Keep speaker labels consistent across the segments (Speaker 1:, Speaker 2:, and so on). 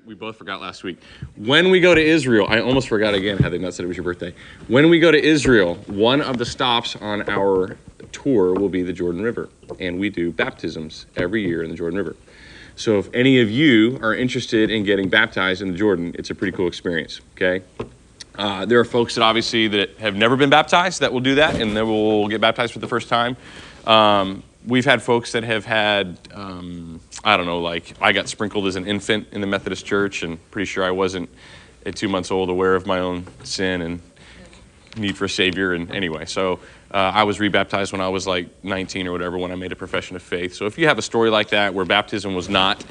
Speaker 1: We both forgot last week. When we go to Israel, I almost forgot again, had they not said it was your birthday. When we go to Israel, one of the stops on our tour will be the Jordan River. And we do baptisms every year in the Jordan River. So if any of you are interested in getting baptized in the Jordan, it's a pretty cool experience, okay? There are folks that obviously that have never been baptized that will do that, and then will get baptized for the first time. We've had folks that have had, I don't know, like I got sprinkled as an infant in the Methodist church, and pretty sure I wasn't at 2 months old aware of my own sin and need for a Savior. And anyway, so I was rebaptized when I was like 19 or whatever, when I made a profession of faith. So if you have a story like that where baptism was not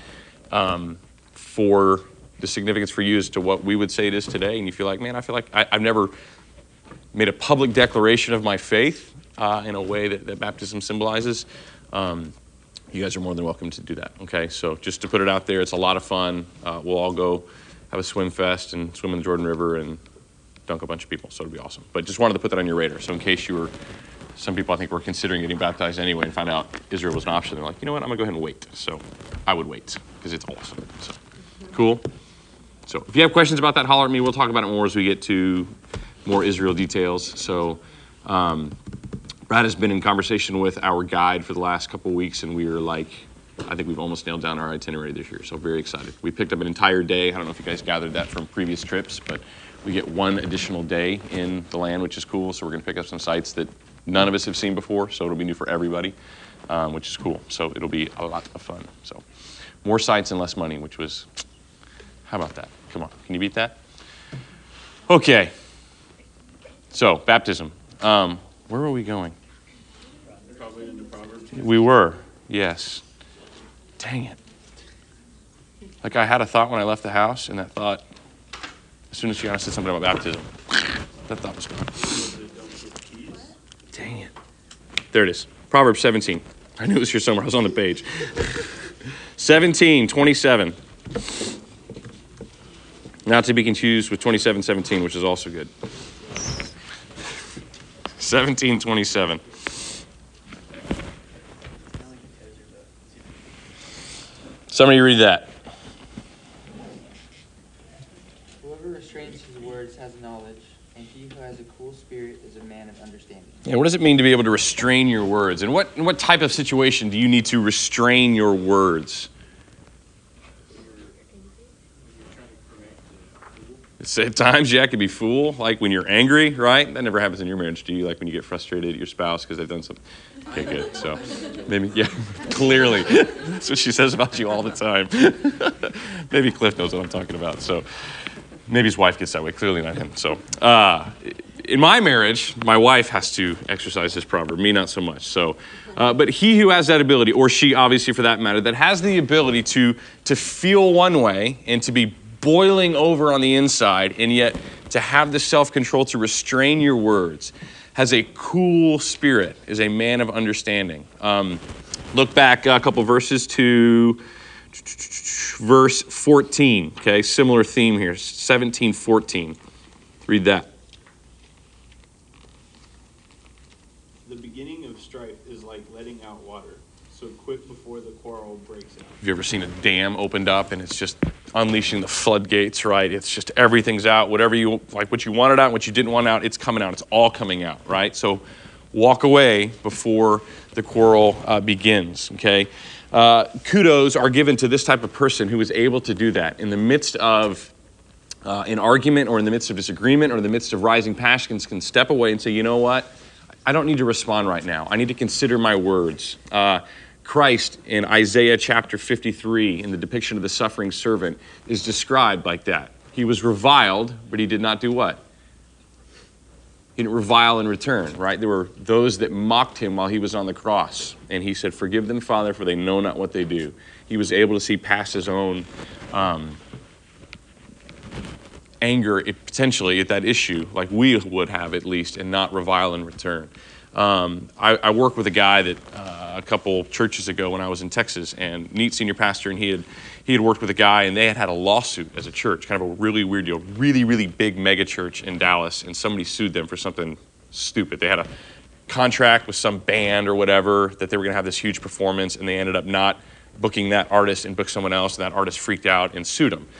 Speaker 1: for the significance for you as to what we would say it is today, and you feel like, man, I feel like I've never made a public declaration of my faith in a way that baptism symbolizes, you guys are more than welcome to do that, okay? So just to put it out there, it's a lot of fun. We'll all go have a swim fest and swim in the Jordan River and dunk a bunch of people, so it'll be awesome. But just wanted to put that on your radar. So in case you were, some people I think were considering getting baptized anyway and found out Israel was an option, they're like, you know what, I'm gonna go ahead and wait. So I would wait, because it's awesome. So cool. So if you have questions about that, holler at me. We'll talk about it more as we get to more Israel details. So Brad has been in conversation with our guide for the last couple of weeks, and we are like, I think we've almost nailed down our itinerary this year, so very excited. We picked up an entire day. I don't know if you guys gathered that from previous trips, but we get one additional day in the land, which is cool. So we're going to pick up some sites that none of us have seen before, so it'll be new for everybody, which is cool. So it'll be a lot of fun. So more sites and less money, which was, how about that? Come on, can you beat that? Okay, so baptism. Where were we going?
Speaker 2: Probably into Proverbs.
Speaker 1: We were, yes. Dang it. Like I had a thought when I left the house, and that thought, as soon as Gianna said something about baptism, that thought was gone. Dang it. There it is. Proverbs 17. I knew it was here somewhere. I was on the page. 17:27. Not to be confused with 27:17, which is also good. 17:27. Somebody read that.
Speaker 3: Whoever restrains his words has knowledge, and he who has a cool spirit is a man of understanding.
Speaker 1: Yeah, what does it mean to be able to restrain your words? And what type of situation do you need to restrain your words? At times, yeah, it could be fool, like when you're angry, right? That never happens in your marriage, do you? Like when you get frustrated at your spouse because they've done something. Okay, good. So maybe, yeah, clearly. That's what she says about you all the time. Maybe Cliff knows what I'm talking about. So maybe his wife gets that way, clearly not him. So in my marriage, my wife has to exercise this proverb, me not so much. So, but he who has that ability, or she obviously for that matter, that has the ability to feel one way and to be boiling over on the inside, and yet to have the self-control to restrain your words, has a cool spirit, is a man of understanding. Look back a couple verses to verse 14, okay? Similar theme here, 17:14. Read that.
Speaker 2: The beginning of strife is like letting out water, so quit before the quarrel breaks out.
Speaker 1: Have you ever seen a dam opened up and it's just unleashing the floodgates, right? It's just everything's out. Whatever you, like what you wanted out and what you didn't want out, it's coming out. It's all coming out, right? So walk away before the quarrel begins, okay? Kudos are given to this type of person who is able to do that in the midst of an argument or in the midst of disagreement or in the midst of rising passions, can step away and say, you know what? I don't need to respond right now. I need to consider my words. Christ in Isaiah chapter 53 in the depiction of the suffering servant is described like that. He was reviled, but he did not do what? He didn't revile in return, right? There were those that mocked him while he was on the cross. And he said, forgive them, Father, for they know not what they do. He was able to see past his own anger, potentially, at that issue, like we would have at least, and not revile in return. I worked with a guy that a couple churches ago when I was in Texas, and neat senior pastor, and he had worked with a guy, and they had a lawsuit as a church, kind of a really weird deal, really, really big mega church in Dallas, and somebody sued them for something stupid. They had a contract with some band or whatever that they were going to have this huge performance, and they ended up not booking that artist and booked someone else, and that artist freaked out and sued them.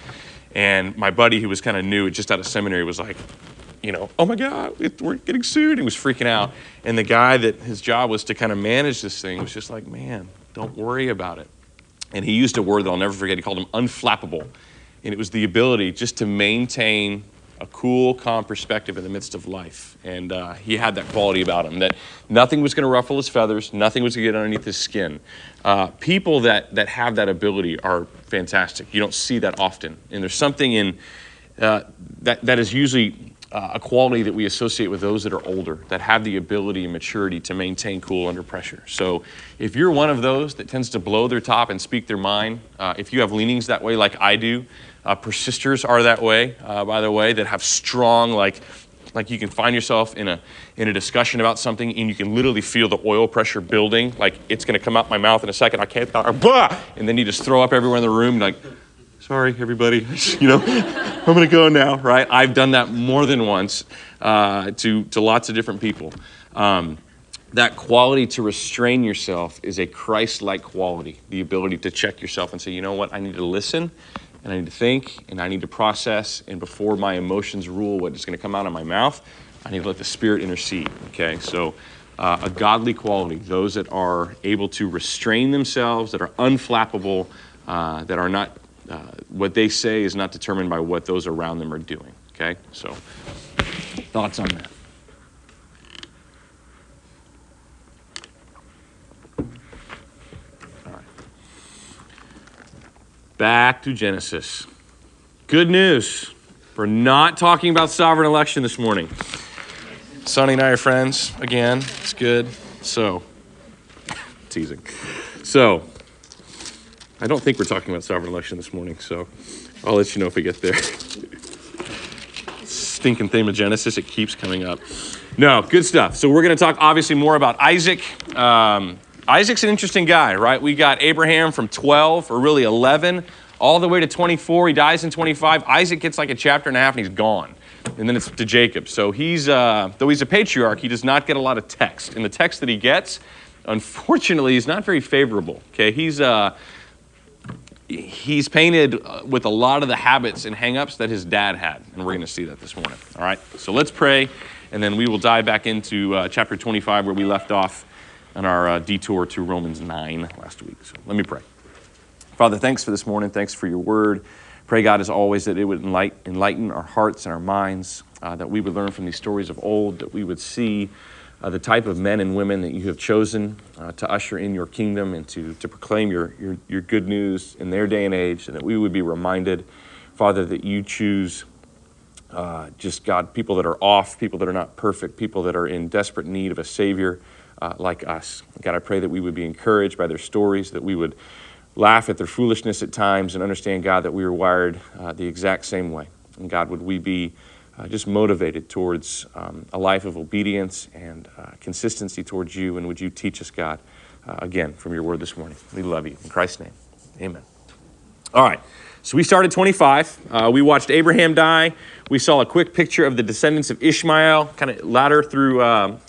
Speaker 1: And my buddy, who was kind of new, just out of seminary, was like, oh my God, we're getting sued. He was freaking out. And the guy that his job was to kind of manage this thing was just like, man, don't worry about it. And he used a word that I'll never forget. He called him unflappable. And it was the ability just to maintain a cool, calm perspective in the midst of life. And he had that quality about him, that nothing was going to ruffle his feathers, nothing was going to get underneath his skin. People that have that ability are fantastic. You don't see that often. And there's something in that is usually a quality that we associate with those that are older, that have the ability and maturity to maintain cool under pressure. So if you're one of those that tends to blow their top and speak their mind, if you have leanings that way like I do, persisters are that way, by the way, that have strong, like you can find yourself in a discussion about something and you can literally feel the oil pressure building, like it's going to come out my mouth in a second, I can't, blah! And then you just throw up everywhere in the room, like, sorry, everybody, I'm going to go now, right? I've done that more than once to lots of different people. That quality to restrain yourself is a Christ-like quality, the ability to check yourself and say, you know what, I need to listen, and I need to think, and I need to process, and before my emotions rule what is going to come out of my mouth, I need to let the Spirit intercede, okay? So a godly quality, those that are able to restrain themselves, that are unflappable, that are not, what they say is not determined by what those around them are doing, okay? So thoughts on that? Back to Genesis. Good news. We're not talking about sovereign election this morning. Sonny and I are friends again. It's good. So, teasing. So, I don't think we're talking about sovereign election this morning, so I'll let you know if we get there. Stinking theme of Genesis, it keeps coming up. No, good stuff. So we're going to talk obviously more about Isaac. Isaac's an interesting guy, right? We got Abraham from 12, or really 11, all the way to 24. He dies in 25. Isaac gets like a chapter and a half and he's gone. And then it's to Jacob. So he's, though he's a patriarch, he does not get a lot of text. And the text that he gets, unfortunately, is not very favorable. Okay, he's painted with a lot of the habits and hang-ups that his dad had. And we're going to see that this morning. All right, so let's pray, and then we will dive back into chapter 25 where we left off on our detour to Romans 9 last week. So let me pray. Father, thanks for this morning. Thanks for your word. Pray, God, as always, that it would enlighten our hearts and our minds, that we would learn from these stories of old, that we would see the type of men and women that you have chosen to usher in your kingdom and to proclaim your good news in their day and age, and that we would be reminded, Father, that you choose just, God, people that are off, people that are not perfect, people that are in desperate need of a Savior like us. God, I pray that we would be encouraged by their stories, that we would laugh at their foolishness at times and understand, God, that we are wired the exact same way. And God, would we be just motivated towards a life of obedience and consistency towards you, and would you teach us, God, again, from your word this morning. We love you. In Christ's name, amen. All right, so we started 25. We watched Abraham die. We saw a quick picture of the descendants of Ishmael, kind of ladder through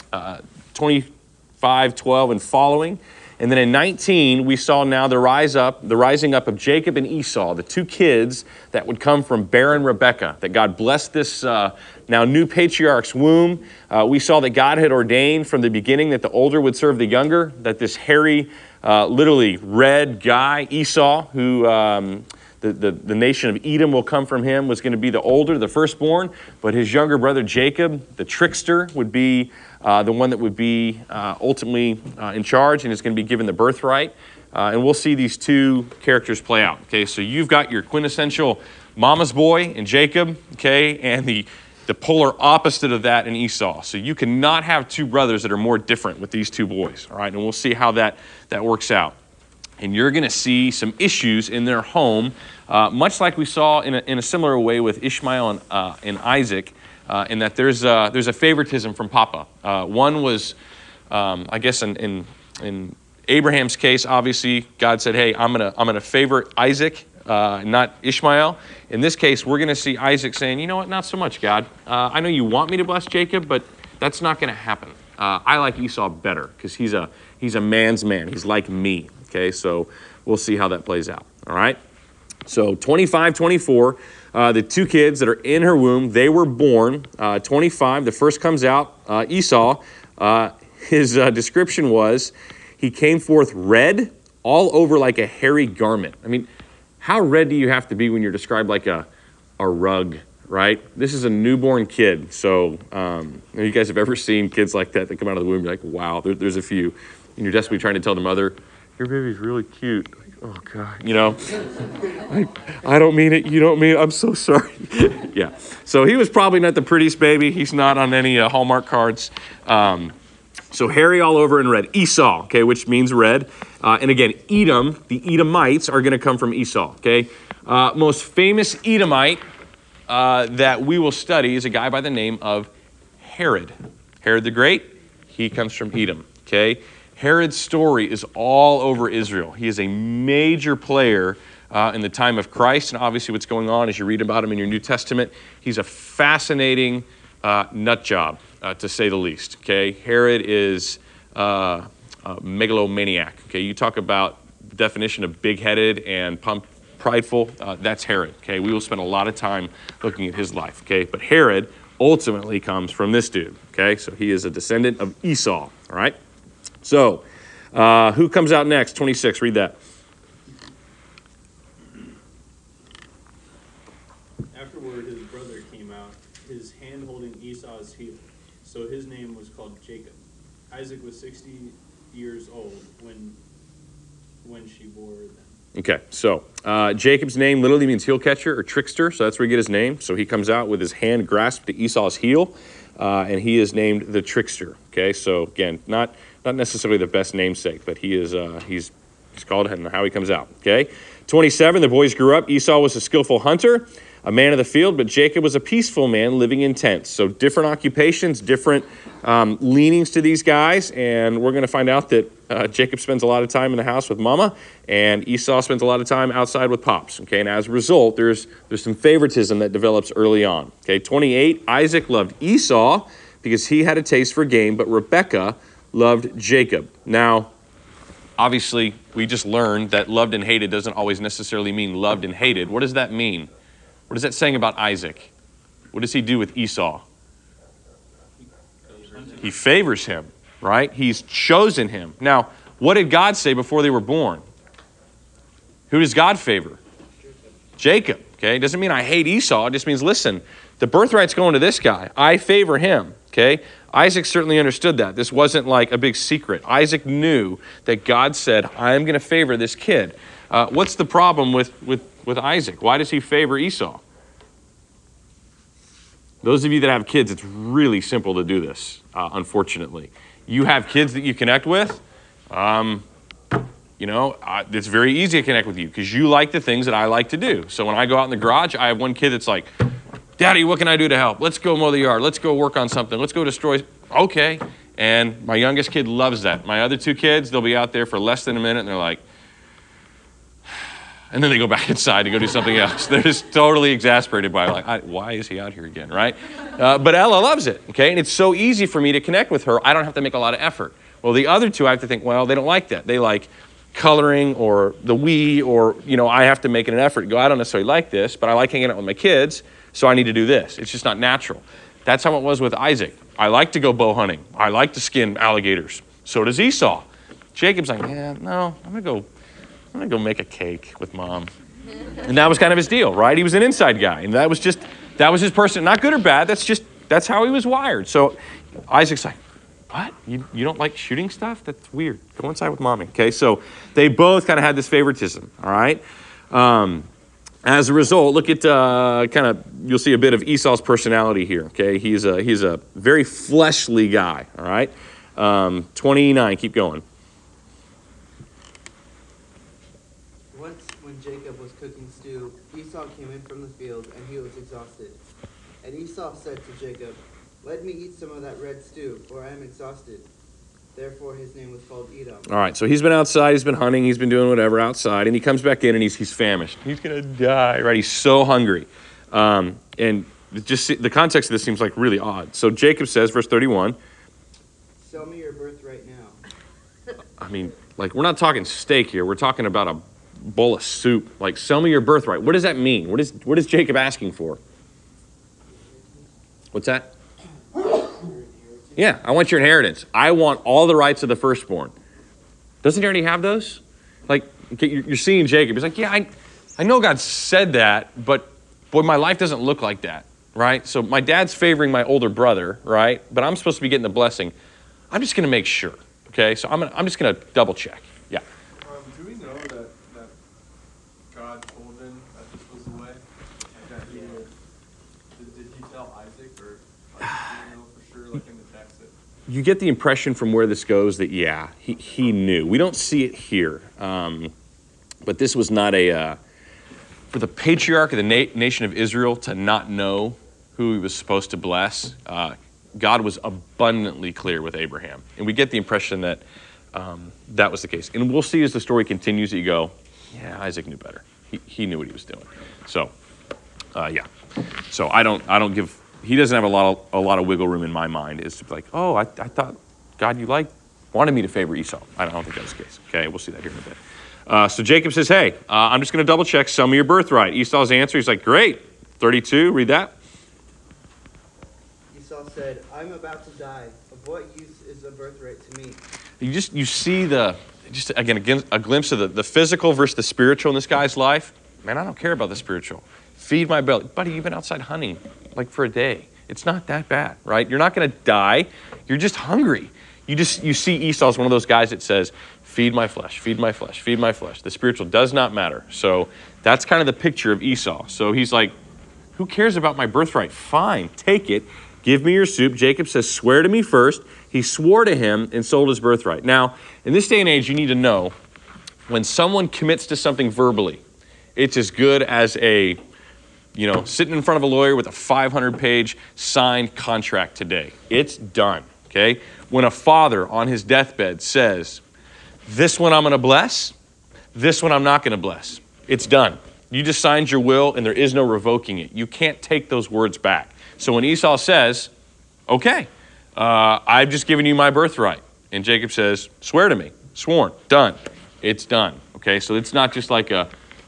Speaker 1: 25, 12, and following. And then in 19, we saw now the rising up of Jacob and Esau, the two kids that would come from barren Rebekah, that God blessed this now new patriarch's womb. We saw that God had ordained from the beginning that the older would serve the younger, that this hairy, literally red guy, Esau, who the nation of Edom will come from him, was going to be the older, the firstborn, but his younger brother Jacob, the trickster, would be the one that would be ultimately in charge and is going to be given the birthright. And we'll see these two characters play out. Okay, so you've got your quintessential mama's boy in Jacob, okay, and the polar opposite of that in Esau. So you cannot have two brothers that are more different with these two boys, all right? And we'll see how that works out. And you're going to see some issues in their home, much like we saw in a similar way with Ishmael and Isaac, in that there's a favoritism from Papa. One was, I guess, in Abraham's case, obviously God said, "Hey, I'm gonna favor Isaac, not Ishmael." In this case, we're gonna see Isaac saying, "You know what? Not so much, God. I know you want me to bless Jacob, but that's not gonna happen. I like Esau better because he's a man's man. He's like me." Okay, so we'll see how that plays out. All right. So 25, 24, the two kids that are in her womb, they were born. 25, the first comes out, Esau. His description was, he came forth red, all over like a hairy garment. I mean, how red do you have to be when you're described like a rug, right? This is a newborn kid. So you guys have ever seen kids like that come out of the womb? You're like, wow, there's a few. And you're desperately trying to tell the mother, your baby's really cute. Like, oh, God, you know, I don't mean it. You don't mean it. I'm so sorry. Yeah. So he was probably not the prettiest baby. He's not on any Hallmark cards. So hairy all over and red. Esau, okay, which means red. And again, Edom, the Edomites are going to come from Esau, okay? Most famous Edomite that we will study is a guy by the name of Herod. Herod the Great, he comes from Edom, okay? Herod's story is all over Israel. He is a major player in the time of Christ, and obviously what's going on as you read about him in your New Testament. He's a fascinating nut job, to say the least, okay? Herod is a megalomaniac, okay? You talk about the definition of big-headed and prideful, that's Herod, okay? We will spend a lot of time looking at his life, okay? But Herod ultimately comes from this dude, okay? So he is a descendant of Esau, all right? So, who comes out next? 26, read that.
Speaker 2: Afterward, his brother came out, his hand holding Esau's heel. So his name was called Jacob. Isaac was 60 years old when she bore them.
Speaker 1: Okay, so Jacob's name literally means heel catcher or trickster, so that's where he get his name. So he comes out with his hand grasped to Esau's heel, and he is named the trickster. Okay, so again, not necessarily the best namesake, but he is he's called and how he comes out. Okay, 27. The boys grew up. Esau was a skillful hunter, a man of the field, but Jacob was a peaceful man living in tents. So different occupations, different leanings to these guys, and we're going to find out that Jacob spends a lot of time in the house with mama, and Esau spends a lot of time outside with pops. Okay, and as a result, there's some favoritism that develops early on. Okay, 28. Isaac loved Esau because he had a taste for game, but Rebekah loved Jacob. Now, obviously, we just learned that loved and hated doesn't always necessarily mean loved and hated. What does that mean? What is that saying about Isaac? What does he do with Esau? He favors him, right? He's chosen him. Now, what did God say before they were born? Who does God favor? Jacob, okay? It doesn't mean I hate Esau. It just means, listen, the birthright's going to this guy. I favor him, okay? Isaac certainly understood that. This wasn't like a big secret. Isaac knew that God said, I'm going to favor this kid. What's the problem with Isaac? Why does he favor Esau? Those of you that have kids, it's really simple to do this, unfortunately. You have kids that you connect with, it's very easy to connect with you because you like the things that I like to do. So when I go out in the garage, I have one kid that's like, Daddy, what can I do to help? Let's go mow the yard. Let's go work on something. Let's go destroy. Okay. And my youngest kid loves that. My other two kids, they'll be out there for less than a minute, and they're like, and then they go back inside to go do something else. They're just totally exasperated by why is he out here again, right? But Ella loves it, okay? And it's so easy for me to connect with her. I don't have to make a lot of effort. Well, the other two, I have to think, well, they don't like that. They like coloring or the Wii or, I have to make an effort to go, I don't necessarily like this, but I like hanging out with my kids, so I need to do this. It's just not natural. That's how it was with Isaac. I like to go bow hunting. I like to skin alligators. So does Esau. Jacob's like, yeah, no, I'm going to go make a cake with Mom. And that was kind of his deal, right? He was an inside guy. And that was his person. Not good or bad. That's how he was wired. So Isaac's like, what? You don't like shooting stuff? That's weird. Go inside with Mommy. Okay, so they both kind of had this favoritism, all right? As a result, look at you'll see a bit of Esau's personality here, okay? He's a very fleshly guy, all right? 29, keep going.
Speaker 4: Once when Jacob was cooking stew, Esau came in from the field, and he was exhausted. And Esau said to Jacob, "Let me eat some of that red stew, for I am exhausted." Therefore his name was called Edom. All
Speaker 1: right, so he's been outside, he's been hunting, he's been doing whatever outside, and he comes back in and he's famished. He's going to die, right? He's so hungry. And just the context of this seems like really odd. So Jacob says, verse 31.
Speaker 4: Sell me your birthright now.
Speaker 1: I mean, like, we're not talking steak here. We're talking about a bowl of soup. Like, sell me your birthright. What does that mean? What is Jacob asking for? What's that? Yeah, I want your inheritance. I want all the rights of the firstborn. Doesn't he already have those? Like, you're seeing Jacob. He's like, yeah, I know God said that, but boy, my life doesn't look like that, right? So my dad's favoring my older brother, right? But I'm supposed to be getting the blessing. I'm just going to make sure, okay? So I'm just going to double check. Yeah.
Speaker 5: Do we know that God told him that this was the way? Like that he did he tell Isaac, or like, do you know for sure, like in the text that?
Speaker 1: You get the impression from where this goes that, yeah, he knew. We don't see it here. But this was not for the patriarch of the nation of Israel to not know who he was supposed to bless. God was abundantly clear with Abraham. And we get the impression that that was the case. And we'll see as the story continues that you go, yeah, Isaac knew better. He knew what he was doing. So, yeah. So I don't give, he doesn't have a lot of wiggle room in my mind. It's like, oh, I thought, God, you wanted me to favor Esau. I don't think that's the case. Okay, we'll see that here in a bit. So Jacob says, hey, I'm just going to double check, sell me your birthright. Esau's answer, he's like, great. 32, read that.
Speaker 4: Esau said, I'm about to die. Of what use is a birthright to me?
Speaker 1: You see again, a glimpse of the physical versus the spiritual in this guy's life. Man, I don't care about the spiritual. Feed my belly. Buddy, you've been outside hunting like for a day. It's not that bad, right? You're not going to die. You're just hungry. You see Esau's one of those guys that says, feed my flesh, feed my flesh, feed my flesh. The spiritual does not matter. So that's kind of the picture of Esau. So he's like, who cares about my birthright? Fine, take it. Give me your soup. Jacob says, swear to me first. He swore to him and sold his birthright. Now, in this day and age, you need to know when someone commits to something verbally, it's as good as sitting in front of a lawyer with a 500-page signed contract today. It's done, okay? When a father on his deathbed says, this one I'm going to bless, this one I'm not going to bless, it's done. You just signed your will, and there is no revoking it. You can't take those words back. So when Esau says, okay, I've just given you my birthright, and Jacob says, swear to me, sworn, done, it's done. Okay, so it's not just like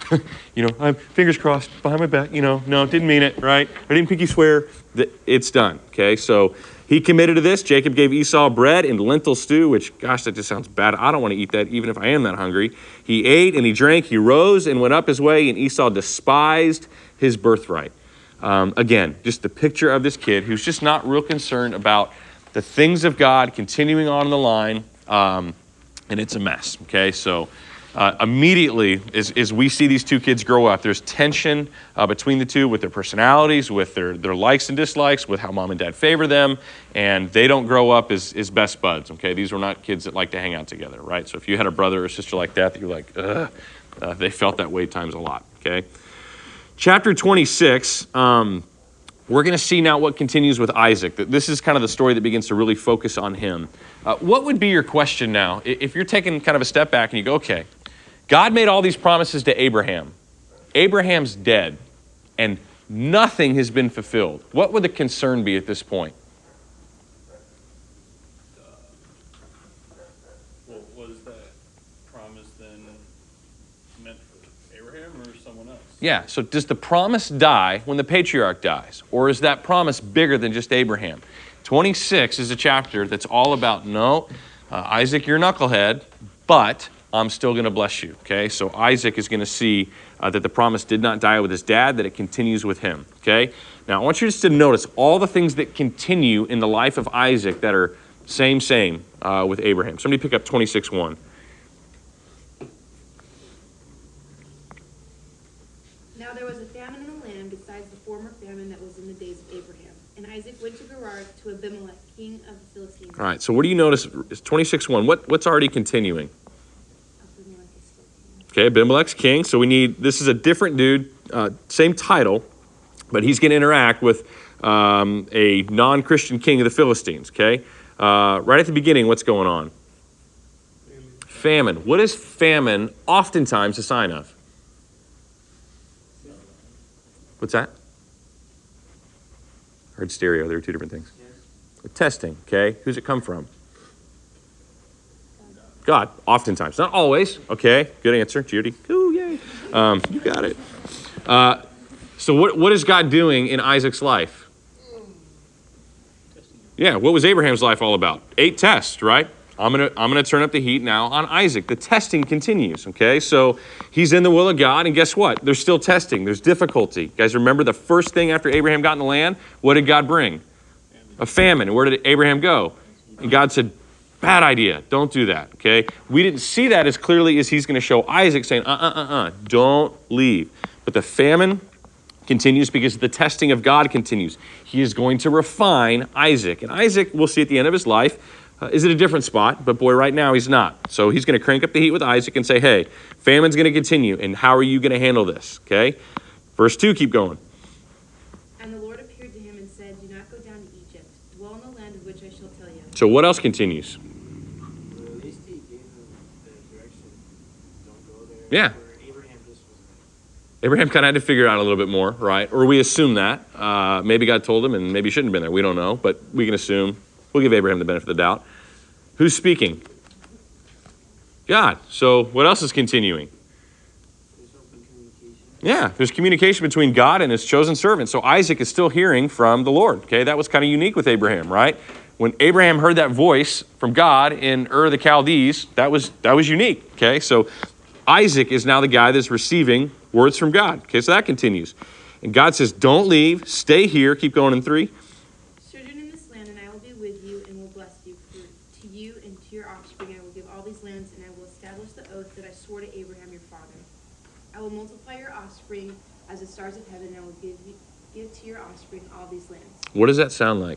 Speaker 1: I'm fingers crossed behind my back, no, didn't mean it, right? I didn't pinky swear. It's done, okay? So he committed to this. Jacob gave Esau bread and lentil stew, which, gosh, that just sounds bad. I don't want to eat that, even if I am that hungry. He ate and he drank. He rose and went up his way, and Esau despised his birthright. Again, just the picture of this kid who's just not real concerned about the things of God continuing on the line, and it's a mess, okay? So immediately, as we see these two kids grow up, there's tension between the two with their personalities, with their likes and dislikes, with how mom and dad favor them, and they don't grow up as best buds, okay? These were not kids that like to hang out together, right? So if you had a brother or sister like that you're like, they felt that way times a lot, okay? Chapter 26, we're going to see now what continues with Isaac. This is kind of the story that begins to really focus on him. What would be your question now? If you're taking kind of a step back and you go, okay, God made all these promises to Abraham. Abraham's dead, and nothing has been fulfilled. What would the concern be at this point?
Speaker 2: Well, was that promise then meant for Abraham or someone else?
Speaker 1: Yeah, so does the promise die when the patriarch dies? Or is that promise bigger than just Abraham? 26 is a chapter that's all about, Isaac, you're a knucklehead, but I'm still going to bless you, okay? So Isaac is going to see that the promise did not die with his dad, that it continues with him, okay? Now, I want you just to notice all the things that continue in the life of Isaac that are same with Abraham. Somebody pick up 26:1.
Speaker 6: Now there was a famine in the land besides the former famine that was in the days of Abraham. And Isaac went to Gerar to Abimelech, king of the Philistines.
Speaker 1: All right, so what do you notice? It's 26:1. What's already continuing?
Speaker 6: Abimelech is still king.
Speaker 1: Okay, Abimelech's king. So this is a different dude, same title, but he's going to interact with a non-Christian king of the Philistines, okay? Right at the beginning, what's going on? Famine. What is famine oftentimes a sign of? What's that? I heard stereo. There are two different things. Testing, okay? Who's it come from? God, oftentimes. Not always, okay? Good answer, Judy. Ooh, yay. You got it. So what is God doing in Isaac's life? Yeah, what was Abraham's life all about? 8 tests, right? I'm gonna turn up the heat now on Isaac. The testing continues, okay? So he's in the will of God, and guess what? There's still testing. There's difficulty. You guys remember the first thing after Abraham got in the land? What did God bring? A famine. And where did Abraham go? And God said, bad idea. Don't do that, okay? We didn't see that as clearly as he's going to show Isaac saying, don't leave. But the famine continues because the testing of God continues. He is going to refine Isaac. And Isaac, we'll see at the end of his life, is at a different spot, but boy, right now he's not. So he's going to crank up the heat with Isaac and say, hey, famine's going to continue, and how are you going to handle this, okay? Verse 2, keep going.
Speaker 6: And the Lord appeared to him and said, do not go down to Egypt. Dwell in the land of which I shall tell you.
Speaker 1: So what else continues?
Speaker 7: Well, at least he gave him the direction. Don't go there.
Speaker 1: Yeah.
Speaker 7: Where Abraham just wasn't.
Speaker 1: Abraham kind of had to figure it out a little bit more, right? Or we assume that. Maybe God told him, and maybe he shouldn't have been there. We don't know, but we can assume. We'll give Abraham the benefit of the doubt. Who's speaking? God. So what else is continuing?
Speaker 7: There's open communication.
Speaker 1: Yeah, there's communication between God and his chosen servant. So Isaac is still hearing from the Lord. Okay, that was kind of unique with Abraham, right? When Abraham heard that voice from God in Ur of the Chaldees, that was unique. Okay, so Isaac is now the guy that's receiving words from God. Okay, so that continues. And God says, don't leave, stay here. Keep going in 3.
Speaker 6: Sojourn in this land, and I will be with you and will bless you. For to you and to your offspring I will give all these lands, and I will establish the oath that I swore to Abraham your father. I will multiply your offspring as the stars of heaven, and I will give to your offspring all these lands.
Speaker 1: What does that sound like?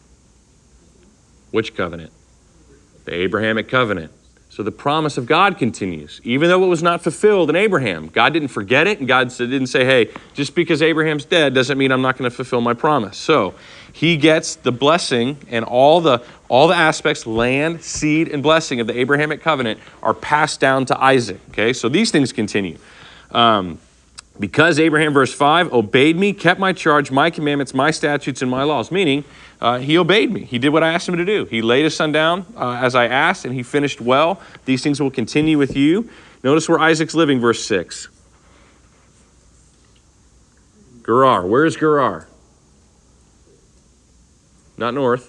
Speaker 1: Which covenant? The Abrahamic covenant. So the promise of God continues. Even though it was not fulfilled in Abraham, God didn't forget it, and God didn't say, hey, just because Abraham's dead doesn't mean I'm not going to fulfill my promise. So he gets the blessing, and all the aspects, land, seed, and blessing of the Abrahamic covenant are passed down to Isaac. Okay, so these things continue. Because Abraham, verse 5, obeyed me, kept my charge, my commandments, my statutes, and my laws, meaning he obeyed me. He did what I asked him to do. He laid his son down as I asked, and he finished well. These things will continue with you. Notice where Isaac's living, verse 6. Gerar. Where is Gerar? Not north.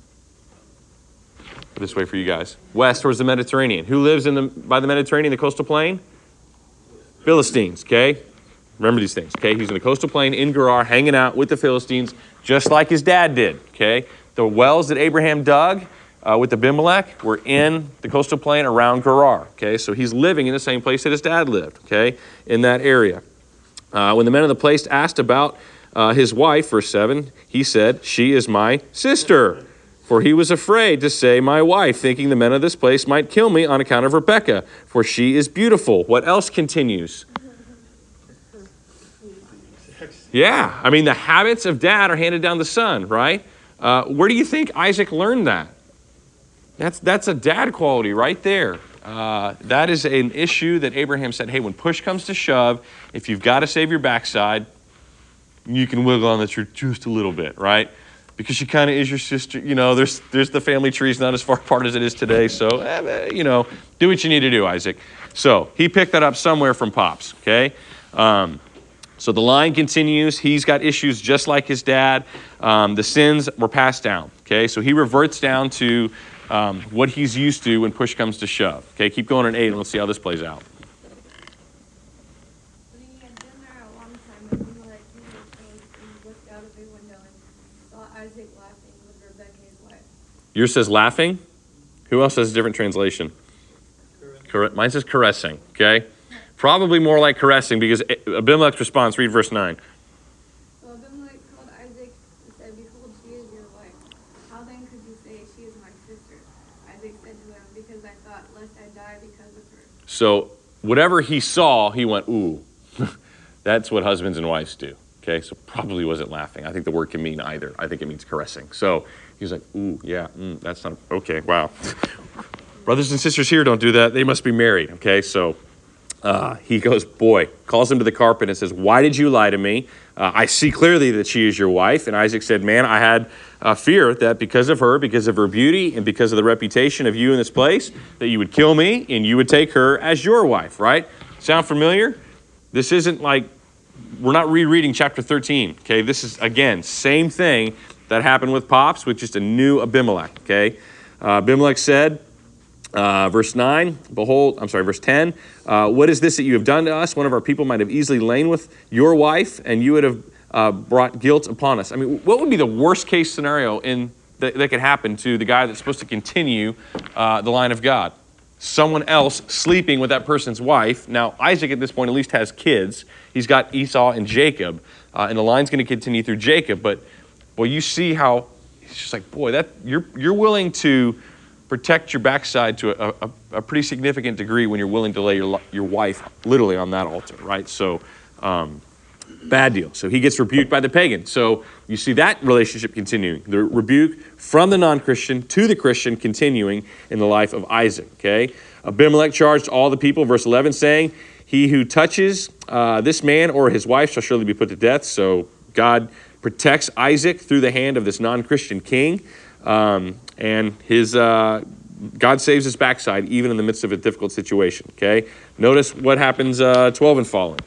Speaker 1: This way for you guys. West towards the Mediterranean. Who lives by the Mediterranean, the coastal plain? Philistines, okay? Remember these things, okay? He's in the coastal plain in Gerar, hanging out with the Philistines, just like his dad did, okay? The wells that Abraham dug with Abimelech were in the coastal plain around Gerar, okay? So he's living in the same place that his dad lived, okay? In that area. When the men of the place asked about his wife, verse 7, he said, she is my sister. For he was afraid to say my wife, thinking the men of this place might kill me on account of Rebekah, for she is beautiful. What else continues? Yeah, I mean, the habits of dad are handed down to son, right? Where do you think Isaac learned that? That's a dad quality right there. That is an issue that Abraham said, hey, when push comes to shove, if you've got to save your backside, you can wiggle on the truth just a little bit, right? Because she kind of is your sister. You know, there's the family tree's not as far apart as it is today. So, do what you need to do, Isaac. So he picked that up somewhere from Pops, okay? So the line continues. He's got issues just like his dad. The sins were passed down, okay? So he reverts down to what he's used to when push comes to shove. Okay, keep going in 8 and let's see how this plays out.
Speaker 8: When he had been there a long time, Abimelech king of Philistines looked out of a window and saw Isaac laughing with Rebekah his wife.
Speaker 1: Yours says laughing. Who else has a different translation? Mine says caressing, okay? Probably more like caressing because Abimelech's response, read verse 9.
Speaker 8: So Abimelech called Isaac and said, behold, she is your wife. How then could you say she is my sister? Isaac said to him, because I thought, lest I die because of her.
Speaker 1: So whatever he saw, he went, ooh. That's what husbands and wives do, okay? So probably wasn't laughing. I think the word can mean either. I think it means caressing. So he's like, ooh, yeah, that's not, okay, wow. Brothers and sisters here don't do that. They must be married, okay? So he goes, boy, calls him to the carpet and says, why did you lie to me? I see clearly that she is your wife. And Isaac said, man, I had fear that because of her beauty, and because of the reputation of you in this place, that you would kill me and you would take her as your wife, right? Sound familiar? This isn't like, we're not rereading chapter 13, okay? This is, again, same thing that happened with Pops with just a new Abimelech, okay? Abimelech said, verse 10, what is this that you have done to us? One of our people might have easily lain with your wife, and you would have brought guilt upon us. I mean, what would be the worst case scenario that could happen to the guy that's supposed to continue the line of God? Someone else sleeping with that person's wife. Now, Isaac at this point at least has kids. He's got Esau and Jacob, and the line's going to continue through Jacob. But, well, you see how it's just like, boy, that you're willing to protect your backside to a pretty significant degree when you're willing to lay your wife literally on that altar, right? So, bad deal. So he gets rebuked by the pagan. So you see that relationship continuing. The rebuke from the non-Christian to the Christian continuing in the life of Isaac, okay? Abimelech charged all the people, verse 11, saying, he who touches this man or his wife shall surely be put to death. So God protects Isaac through the hand of this non-Christian king. And God saves his backside even in the midst of a difficult situation, okay? Notice what happens 12 and following.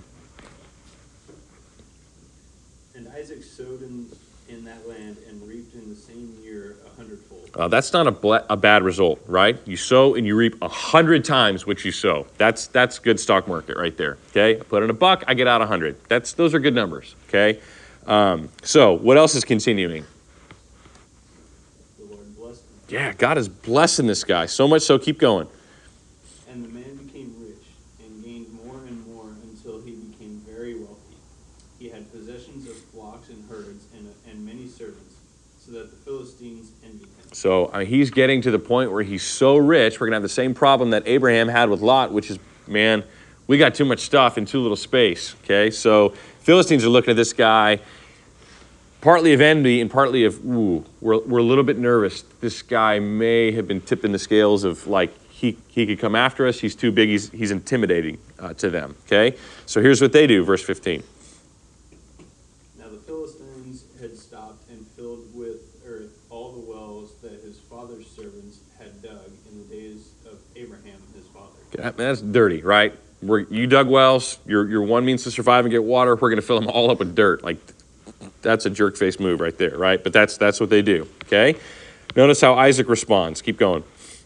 Speaker 2: Isaac sowed in that land and reaped in the same year 100-fold.
Speaker 1: That's not a bad result, right? You sow and you reap 100 times what you sow. That's good stock market right there, okay? I put in $1, I get out 100. Those are good numbers, okay? So what else is continuing?
Speaker 2: The Lord blessed him.
Speaker 1: Yeah, God is blessing this guy so much so. Keep going.
Speaker 2: And the man became rich and gained more and more until he became very wealthy. He had possessions of flocks and herds and many servants, so that the Philistines envied him.
Speaker 1: So he's getting to the point where he's so rich, we're going to have the same problem that Abraham had with Lot, which is, man, we got too much stuff in too little space, okay? So Philistines are looking at this guy, partly of envy and partly of, we're a little bit nervous. This guy may have been tipping the scales of, like, he could come after us. He's too big. He's intimidating to them, okay? So here's what they do, verse 15.
Speaker 2: Now the Philistines had stopped and filled with earth all the wells that his father's servants had dug in the days of Abraham his father.
Speaker 1: That's dirty, right? You dug wells. Your one means to survive and get water. We're going to fill them all up with dirt. Like, that's a jerk face move right there, right? But that's what they do, okay? Notice how Isaac responds. Keep going.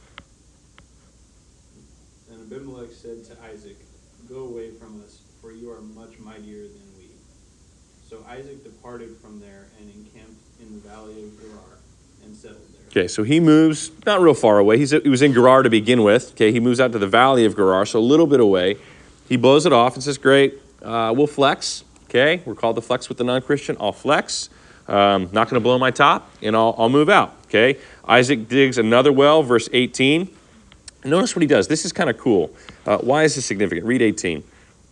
Speaker 2: And Abimelech said to Isaac, go away from us, for you are much mightier than we. So Isaac departed from there and encamped in the valley of Gerar and settled there.
Speaker 1: Okay, so he moves not real far away. He was in Gerar to begin with. Okay, he moves out to the valley of Gerar, so a little bit away. He blows it off and says, great, we'll flex. Okay, we're called to flex with the non-Christian. I'll flex. Not going to blow my top, and I'll move out. Okay, Isaac digs another well, verse 18. Notice what he does. This is kind of cool. Why is this significant? Read 18.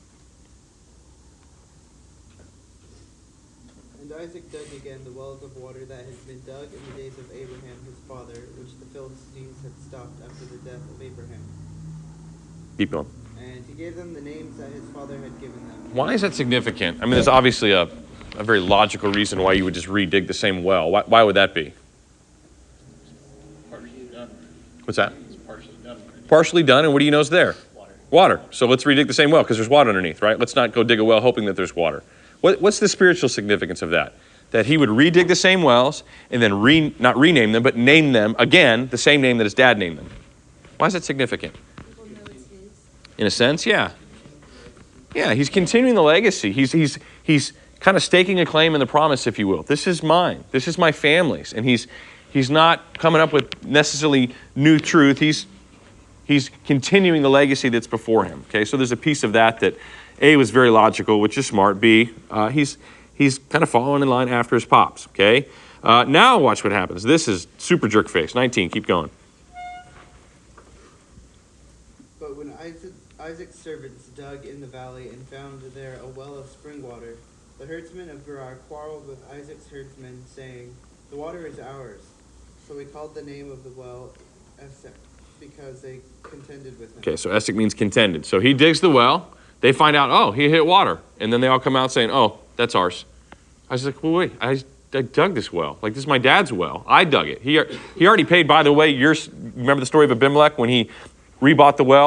Speaker 4: And Isaac dug again the wells of water that had been dug in the days of Abraham his father, which the Philistines had stopped after the death of Abraham.
Speaker 1: Keep going.
Speaker 4: And he gave them the names that his father had given them.
Speaker 1: Why is that significant? I mean, there's obviously a very logical reason why you would just redig the same well. Why would that be?
Speaker 7: Partially done.
Speaker 1: What's that?
Speaker 7: It's partially done.
Speaker 1: Partially done, and what do you know is there?
Speaker 7: Water.
Speaker 1: Water. So let's redig the same well because there's water underneath, right? Let's not go dig a well hoping that there's water. What's the spiritual significance of that? That he would redig the same wells and then not rename them, but name them again the same name that his dad named them. Why is that significant?
Speaker 6: People know it's his.
Speaker 1: In a sense, yeah. Yeah, he's continuing the legacy. He's kind of staking a claim in the promise, if you will. This is mine. This is my family's. And he's not coming up with necessarily new truth. He's continuing the legacy that's before him. Okay, so there's a piece of that A, was very logical, which is smart. B, he's kind of following in line after his pops. Okay, now watch what happens. This is super jerk face. 19, keep going.
Speaker 4: But when Isaac's servants dug in the valley and found there a well of spring water, the herdsmen of Gerar quarreled with Isaac's herdsmen, saying, the water is ours. So we called the name of the well Esek, because they contended with him.
Speaker 1: Okay, so Esek means contended. So he digs the well. They find out, oh, he hit water. And then they all come out saying, oh, that's ours. I was like, well, wait, I dug this well. Like, this is my dad's well. I dug it. He already paid, by the way, remember the story of Abimelech when he rebought the well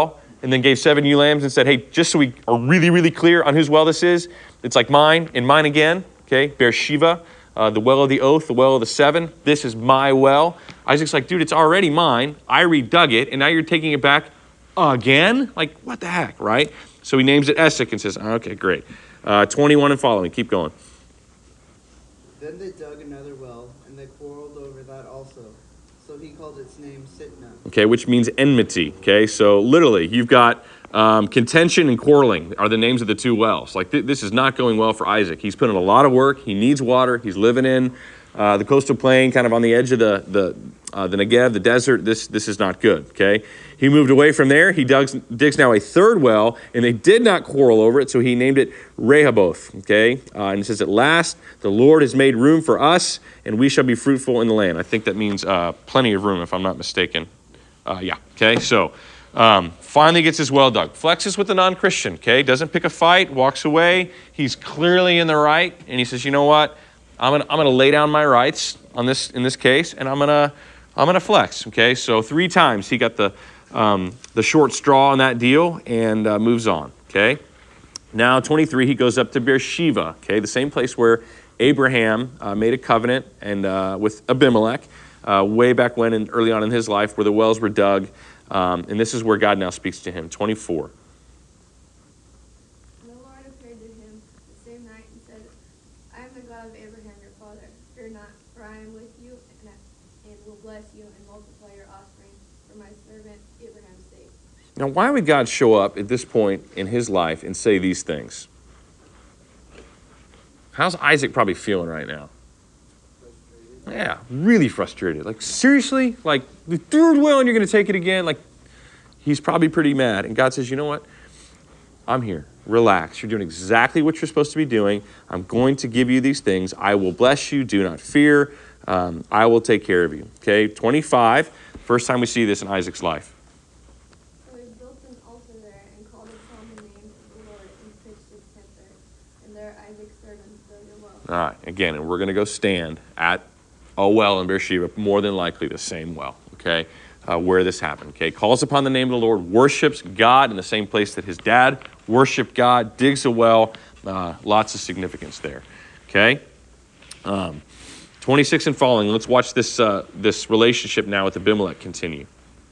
Speaker 1: and then gave 7 ewe lambs and said, hey, just so we are really, really clear on whose well this is, it's like mine and mine again, okay? Beersheba, the well of the oath, the well of the 7. This is my well. Isaac's like, dude, it's already mine. I redug it, and now you're taking it back again? Like, what the heck, right? So he names it Esek and says, okay, great. 21 and following. Keep going.
Speaker 4: Then they dug another well, and they quarreled over that also. So he called its name Sitnah.
Speaker 1: Okay, which means enmity. Okay, so literally, you've got contention and quarreling are the names of the 2 wells. Like, this is not going well for Isaac. He's put in a lot of work. He needs water. He's living in the coastal plain, kind of on the edge of the Negev, the desert. This is not good, okay? He moved away from there. He digs now a 3rd well, and they did not quarrel over it, so he named it Rehoboth, okay? And it says, at last, the Lord has made room for us, and we shall be fruitful in the land. I think that means plenty of room, if I'm not mistaken. Yeah, okay? So finally gets his well dug. Flexes with the non-Christian, okay? Doesn't pick a fight, walks away. He's clearly in the right, and he says, you know what? I'm gonna lay down my rights in this case, and I'm gonna flex, okay? So 3 times he got the short straw on that deal and moves on, okay? Now, 23, he goes up to Beersheba, okay? The same place where Abraham made a covenant and with Abimelech way back when and early on in his life where the wells were dug. And this is where God now speaks to him, 24.
Speaker 8: And the Lord appeared to him the same night and said, I am the God of Abraham your father. Fear not, for I am with you and will bless you and multiply your offspring for my servant Abraham's sake.
Speaker 1: Now, why would God show up at this point in his life and say these things? How's Isaac probably feeling right now? Yeah, really frustrated. Like, seriously? Like, the 3rd well and you're going to take it again? Like, he's probably pretty mad. And God says, you know what? I'm here. Relax. You're doing exactly what you're supposed to be doing. I'm going to give you these things. I will bless you. Do not fear. I will take care of you. Okay, 25. First time we see this in Isaac's life.
Speaker 8: So he built an altar there and called upon the name of the Lord and pitched his tent there. And there Isaac's servants dug a well.
Speaker 1: All right, again, and we're going to go stand at a well in Beersheba, more than likely the same well, okay, where this happened, okay? Calls upon the name of the Lord, worships God in the same place that his dad worshiped God, digs a well, lots of significance there, okay? 26 and following, let's watch this relationship now with Abimelech continue.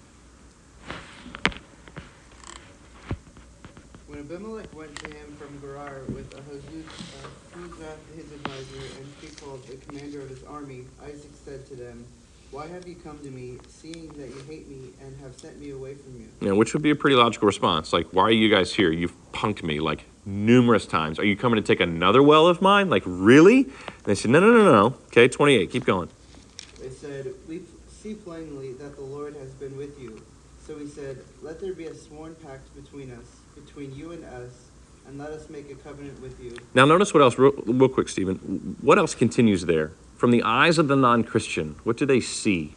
Speaker 4: When Abimelech went to him from Gerar with Ahuzzath his advisor and Phicol the commander of his army, Isaac said to them, why have you come to me, seeing that you hate me and have sent me away from you?
Speaker 1: Yeah, which would be a pretty logical response. Like, why are you guys here? You've punked me like numerous times. Are you coming to take another well of mine? Like, really? And they said, no. Okay, 28, keep going.
Speaker 4: They said, we see plainly that the Lord has been with you. So he said, let there be a sworn pact between us, between you and us, and let us make a covenant with you.
Speaker 1: Now notice what else, real quick, Stephen. What else continues there? From the eyes of the non-Christian, what do they see?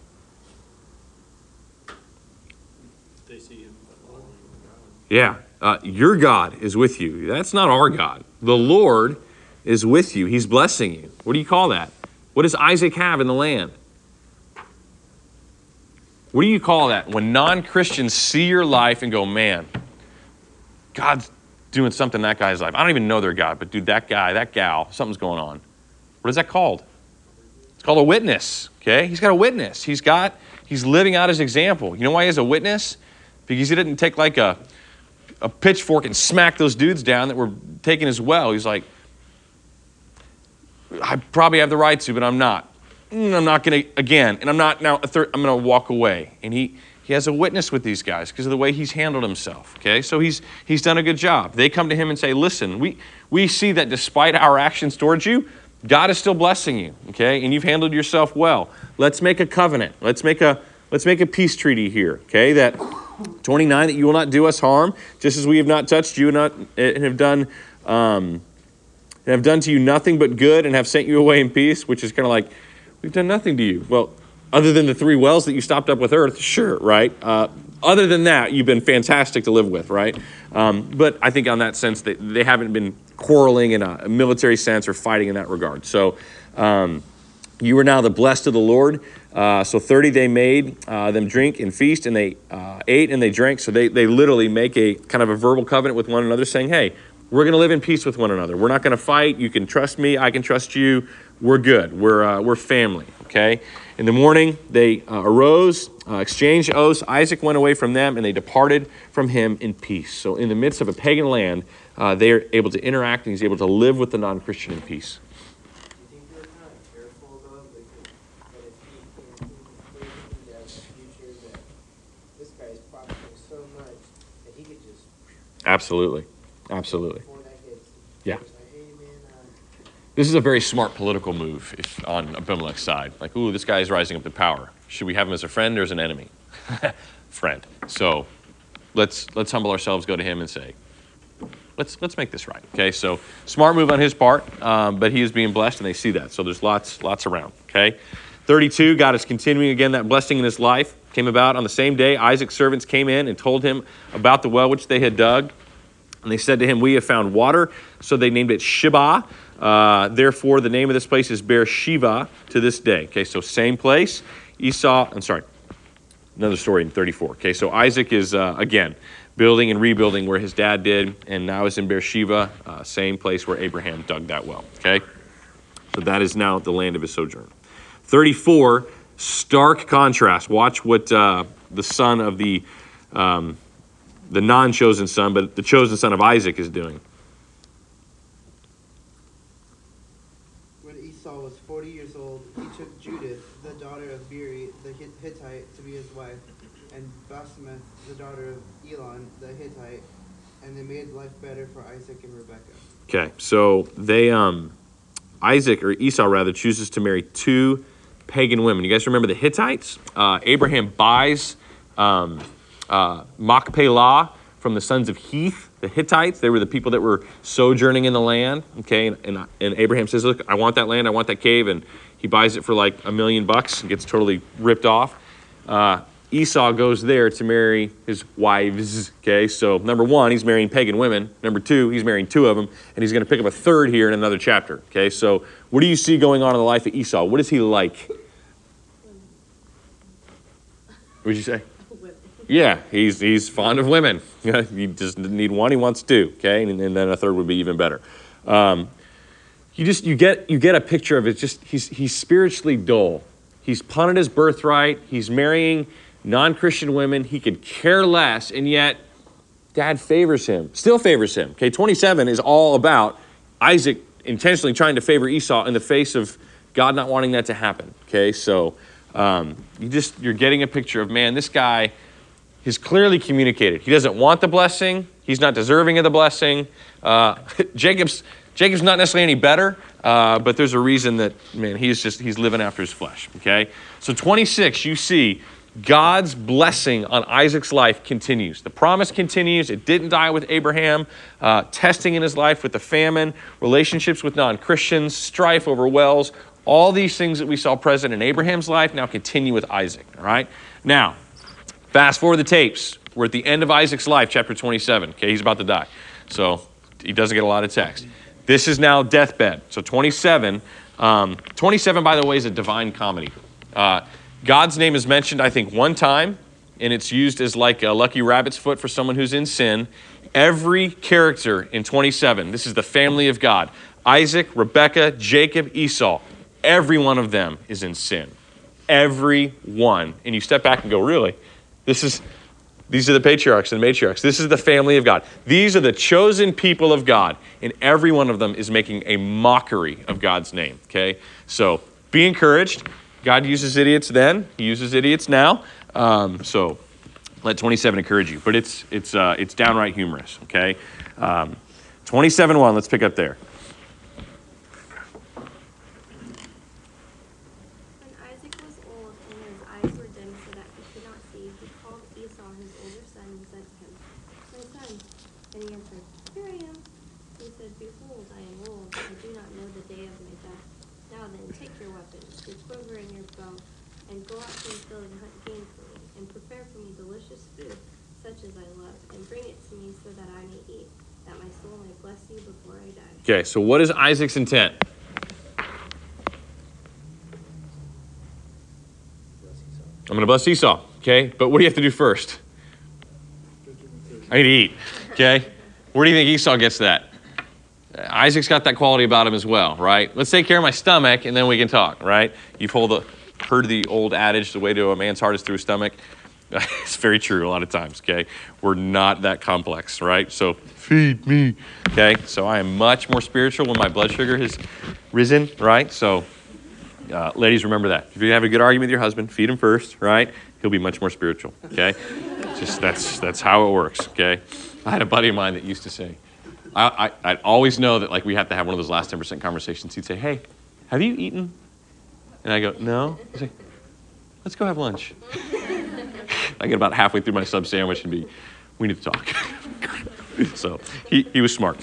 Speaker 2: They see him following God.
Speaker 1: Yeah, your God is with you. That's not our God. The Lord is with you. He's blessing you. What do you call that? What does Isaac have in the land? What do you call that? When non-Christians see your life and go, man, God's doing something in that guy's life. I don't even know their God, but dude, that guy, that gal, something's going on. What is that called? It's called a witness, okay? He's got a witness. He's living out his example. You know why he has a witness? Because he didn't take like a pitchfork and smack those dudes down that were taking his well. He's like, I probably have the right to, but I'm not. I'm not going to, again, and I'm not now, I'm going to walk away. And he has a witness with these guys because of the way he's handled himself, okay? So he's done a good job. They come to him and say, listen, we see that despite our actions towards you, God is still blessing you, okay? And you've handled yourself well. Let's make a covenant. Let's make a peace treaty here, okay? That 29, that you will not do us harm, just as we have not touched you and have done to you nothing but good and have sent you away in peace, which is kind of like, we've done nothing to you. Well, other than the 3 wells that you stopped up with earth, sure, right? Other than that, you've been fantastic to live with, right? But I think on that sense, they haven't been quarreling in a military sense or fighting in that regard. So You are now the blessed of the Lord. So 30 they made them drink and feast, and they ate and they drank. So they literally make a kind of a verbal covenant with one another, saying, hey, we're going to live in peace with one another. We're not going to fight. You can trust me. I can trust you. We're good. We're family, okay? In the morning, they arose, exchanged oaths. Isaac went away from them, and they departed from him in peace. So in the midst of a pagan land, they are able to interact, and he's able to live with the non-Christian in peace.
Speaker 7: Do you think they were kind of careful though, because that if he clearly has a future that this guy's prospering so much that he could just
Speaker 1: Absolutely. Absolutely.
Speaker 7: before that gets
Speaker 1: Yeah.
Speaker 7: it's like, hey man,
Speaker 1: This is a very smart political move on Abimelech's side. Like, ooh, this guy is rising up to power. Should we have him as a friend or as an enemy? Friend. So let's humble ourselves, go to him and say, let's make this right. Okay, so smart move on his part, but he is being blessed, and they see that. So there's lots around. Okay, 32. God is continuing again that blessing in his life came about on the same day. Isaac's servants came in and told him about the well which they had dug. And they said to him, we have found water. So they named it Shibah. Therefore, the name of this place is Beersheba to this day. Okay, so same place. Another story in 34. Okay, so Isaac is, again, building and rebuilding where his dad did, and now is in Beersheba, same place where Abraham dug that well. Okay, so that is now the land of his sojourn. 34, stark contrast. Watch what the son of the non-chosen son, but the chosen son of Isaac is doing.
Speaker 4: When Esau was 40 years old, he took Judith, the daughter of Beeri the Hittite, to be his wife, and Basemath, the daughter of Elon the Hittite, and they made life better for Isaac and Rebekah.
Speaker 1: Okay, so they, Isaac, or Esau rather, chooses to marry two pagan women. You guys remember the Hittites? Abraham buys Machpelah from the sons of Heth, the Hittites. They were the people that were sojourning in the land. Okay, and Abraham says, look, I want that land, I want that cave, and he buys it for like $1 million and gets totally ripped off. Esau goes there to marry his wives. Okay, so number one, he's marrying pagan women. Number two, he's marrying two of them, and he's going to pick up a third here in another chapter. Okay, so what do you see going on in the life of Esau? What is he like? What did you say? Yeah, he's fond of women. He just doesn't need one; he wants two. Okay, and then a third would be even better. You get a picture of it. Just he's spiritually dull. He's punted his birthright. He's marrying non-Christian women. He could care less, and yet Dad favors him. Still favors him. Okay, 27 is all about Isaac intentionally trying to favor Esau in the face of God not wanting that to happen. Okay, so you're getting a picture of, man, this guy. He's clearly communicated. He doesn't want the blessing. He's not deserving of the blessing. Jacob's not necessarily any better, but there's a reason that, man, he's living after his flesh, okay? So 26, you see God's blessing on Isaac's life continues. The promise continues. It didn't die with Abraham. Testing in his life with the famine, relationships with non-Christians, strife over wells, all these things that we saw present in Abraham's life now continue with Isaac, all right? Now, fast forward the tapes. We're at the end of Isaac's life, chapter 27. Okay, he's about to die. So he doesn't get a lot of text. This is now deathbed. So 27. 27, by the way, is a divine comedy. God's name is mentioned, I think, one time, and it's used as like a lucky rabbit's foot for someone who's in sin. Every character in 27, this is the family of God. Isaac, Rebekah, Jacob, Esau. Every one of them is in sin. Every one. And you step back and go, really? These are the patriarchs and matriarchs. This is the family of God. These are the chosen people of God, and every one of them is making a mockery of God's name, okay? So be encouraged. God uses idiots then. He uses idiots now. So let 27 encourage you. But it's downright humorous, okay? 27:1, let's pick up there. Okay, so what is Isaac's intent? I'm going to bless Esau, okay? But what do you have to do first? I need to eat, okay? Where do you think Esau gets that? Isaac's got that quality about him as well, right? Let's take care of my stomach, and then we can talk, right? You've heard the old adage, the way to a man's heart is through his stomach. It's very true a lot of times, okay? We're not that complex, right? So feed me, okay? So I am much more spiritual when my blood sugar has risen, right? So ladies, remember that. If you have a good argument with your husband, feed him first, right? He'll be much more spiritual, okay? Just that's how it works, okay? I had a buddy of mine that used to say, I'd always know that, like, we have to have one of those last 10% conversations. He'd say, hey, have you eaten? And I go, no. He'd say, let's go have lunch. I get about halfway through my sub sandwich and we need to talk. So he was smart.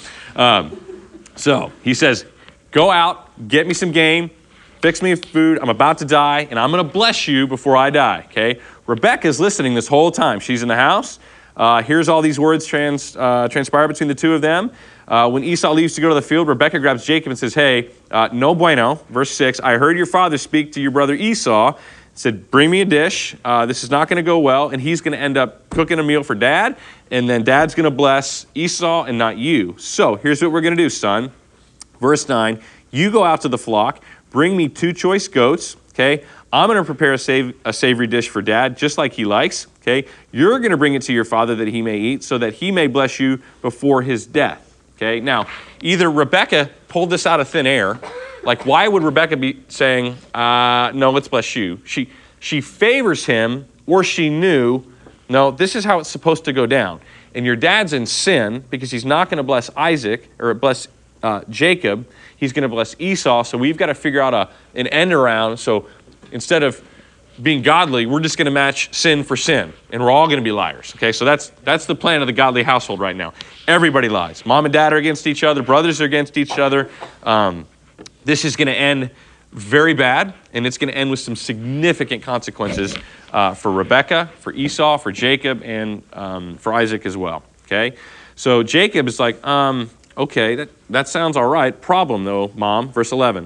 Speaker 1: So he says, go out, get me some game, fix me food. I'm about to die, and I'm going to bless you before I die, okay? Rebecca's listening this whole time. She's in the house. Here's all these words transpire between the two of them. When Esau leaves to go to the field, Rebecca grabs Jacob and says, hey, no bueno. Verse 6, I heard your father speak to your brother Esau, said, bring me a dish. This is not going to go well, and he's going to end up cooking a meal for Dad, and then Dad's going to bless Esau and not you. So here's what we're going to do, son. Verse 9, you go out to the flock, bring me 2 choice goats, okay? I'm going to prepare a savory dish for Dad, just like he likes, okay? You're going to bring it to your father that he may eat, so that he may bless you before his death, okay? Now, either Rebecca pulled this out of thin air. Like, why would Rebecca be saying, no, let's bless you? She favors him, or she knew, no, this is how it's supposed to go down. And your dad's in sin because he's not going to bless Isaac or bless Jacob. He's going to bless Esau. So we've got to figure out an end around. So instead of being godly, we're just going to match sin for sin, and we're all going to be liars. Okay, so that's the plan of the godly household right now. Everybody lies. Mom and dad are against each other. Brothers are against each other. This is going to end very bad, and it's going to end with some significant consequences for Rebekah, for Esau, for Jacob, and for Isaac as well. Okay, so Jacob is like, okay, that sounds all right. Problem though, Mom. Verse 11.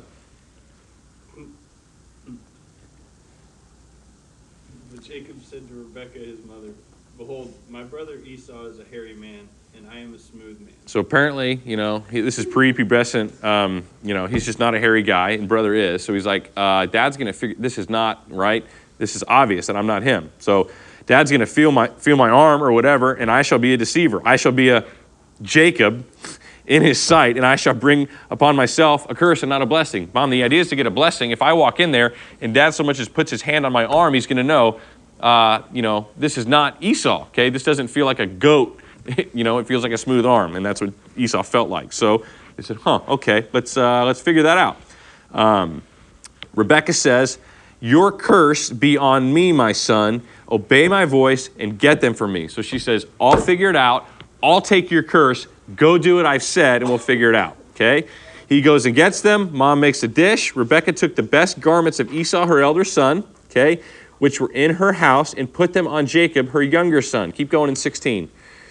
Speaker 2: But Jacob said to Rebekah his mother, behold, my brother Esau is a hairy man, and I am a smooth man.
Speaker 1: So apparently, this is prepubescent. He's just not a hairy guy, and brother is. So he's like, Dad's going to figure, this is not right. This is obvious that I'm not him. So Dad's going to feel my arm or whatever, and I shall be a deceiver. I shall be a Jacob in his sight, and I shall bring upon myself a curse and not a blessing. Mom, the idea is to get a blessing. If I walk in there and Dad so much as puts his hand on my arm, he's going to know, this is not Esau, okay? This doesn't feel like a goat. It feels like a smooth arm, and that's what Esau felt like. So they said, okay, let's figure that out. Rebekah says, your curse be on me, my son. Obey my voice and get them for me. So she says, I'll figure it out. I'll take your curse. Go do what I've said, and we'll figure it out, okay? He goes and gets them. Mom makes a dish. Rebekah took the best garments of Esau, her elder son, okay, which were in her house, and put them on Jacob, her younger son. Keep going in 16.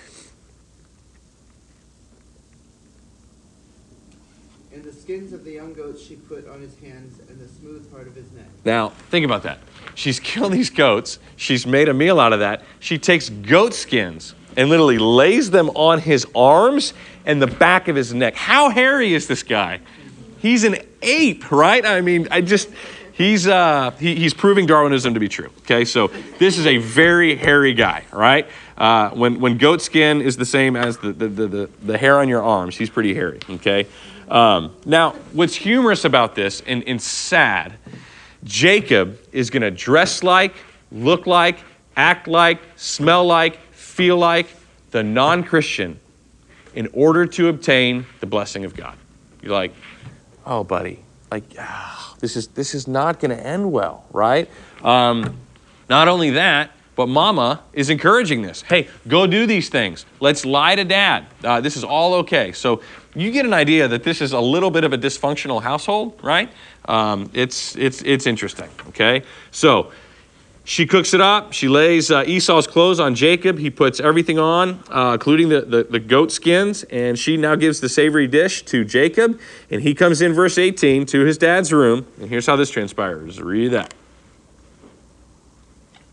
Speaker 4: And the skins of the young goats she put on his hands and the smooth part of his neck.
Speaker 1: Now, think about that. She's killed these goats. She's made a meal out of that. She takes goat skins and literally lays them on his arms and the back of his neck. How hairy is this guy? He's an ape, right? I mean, he's proving Darwinism to be true, okay? So this is a very hairy guy, right? When goat skin is the same as the hair on your arms, he's pretty hairy, okay? Now, what's humorous about this and sad, Jacob is going to dress like, look like, act like, smell like, feel like the non-Christian in order to obtain the blessing of God. You're like, oh, buddy, this is not going to end well, right? Not only that, but Mama is encouraging this. Hey, go do these things. Let's lie to Dad. This is all okay. So you get an idea that this is a little bit of a dysfunctional household, right? It's interesting, okay? So she cooks it up. She lays Esau's clothes on Jacob. He puts everything on, including the goat skins, and she now gives the savory dish to Jacob, and he comes in, verse 18, to his dad's room, and here's how this transpires. Read that.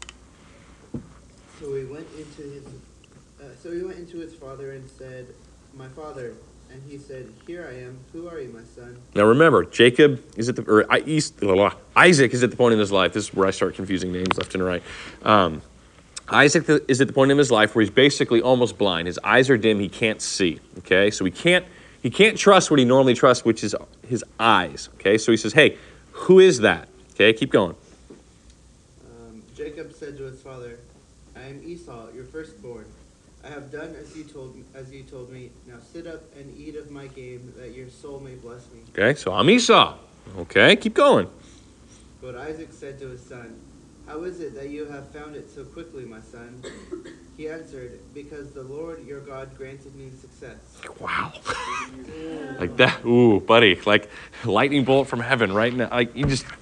Speaker 4: father and said, "My father." And he said, "Here I am. Who are you, my son?"
Speaker 1: Now remember, Jacob is at Isaac is at the point in his life. This is where I start confusing names left and right. Isaac is at the point in his life where he's basically almost blind. His eyes are dim. He can't see. Okay, so he can't trust what he normally trusts, which is his eyes. Okay, so he says, "Hey, who is that?" Okay, keep going.
Speaker 4: Jacob said to his father, "I am Esau, your firstborn. I have done as you told me. Now sit up and eat of my game, that your soul may bless me."
Speaker 1: Okay, so I'm Esau. Okay, keep going.
Speaker 4: But Isaac said to his son, "How is it that you have found it so quickly, my son?" He answered, "Because the Lord your God granted me success."
Speaker 1: Wow. Like that. Ooh, buddy. Like lightning bolt from heaven right now. Like you just,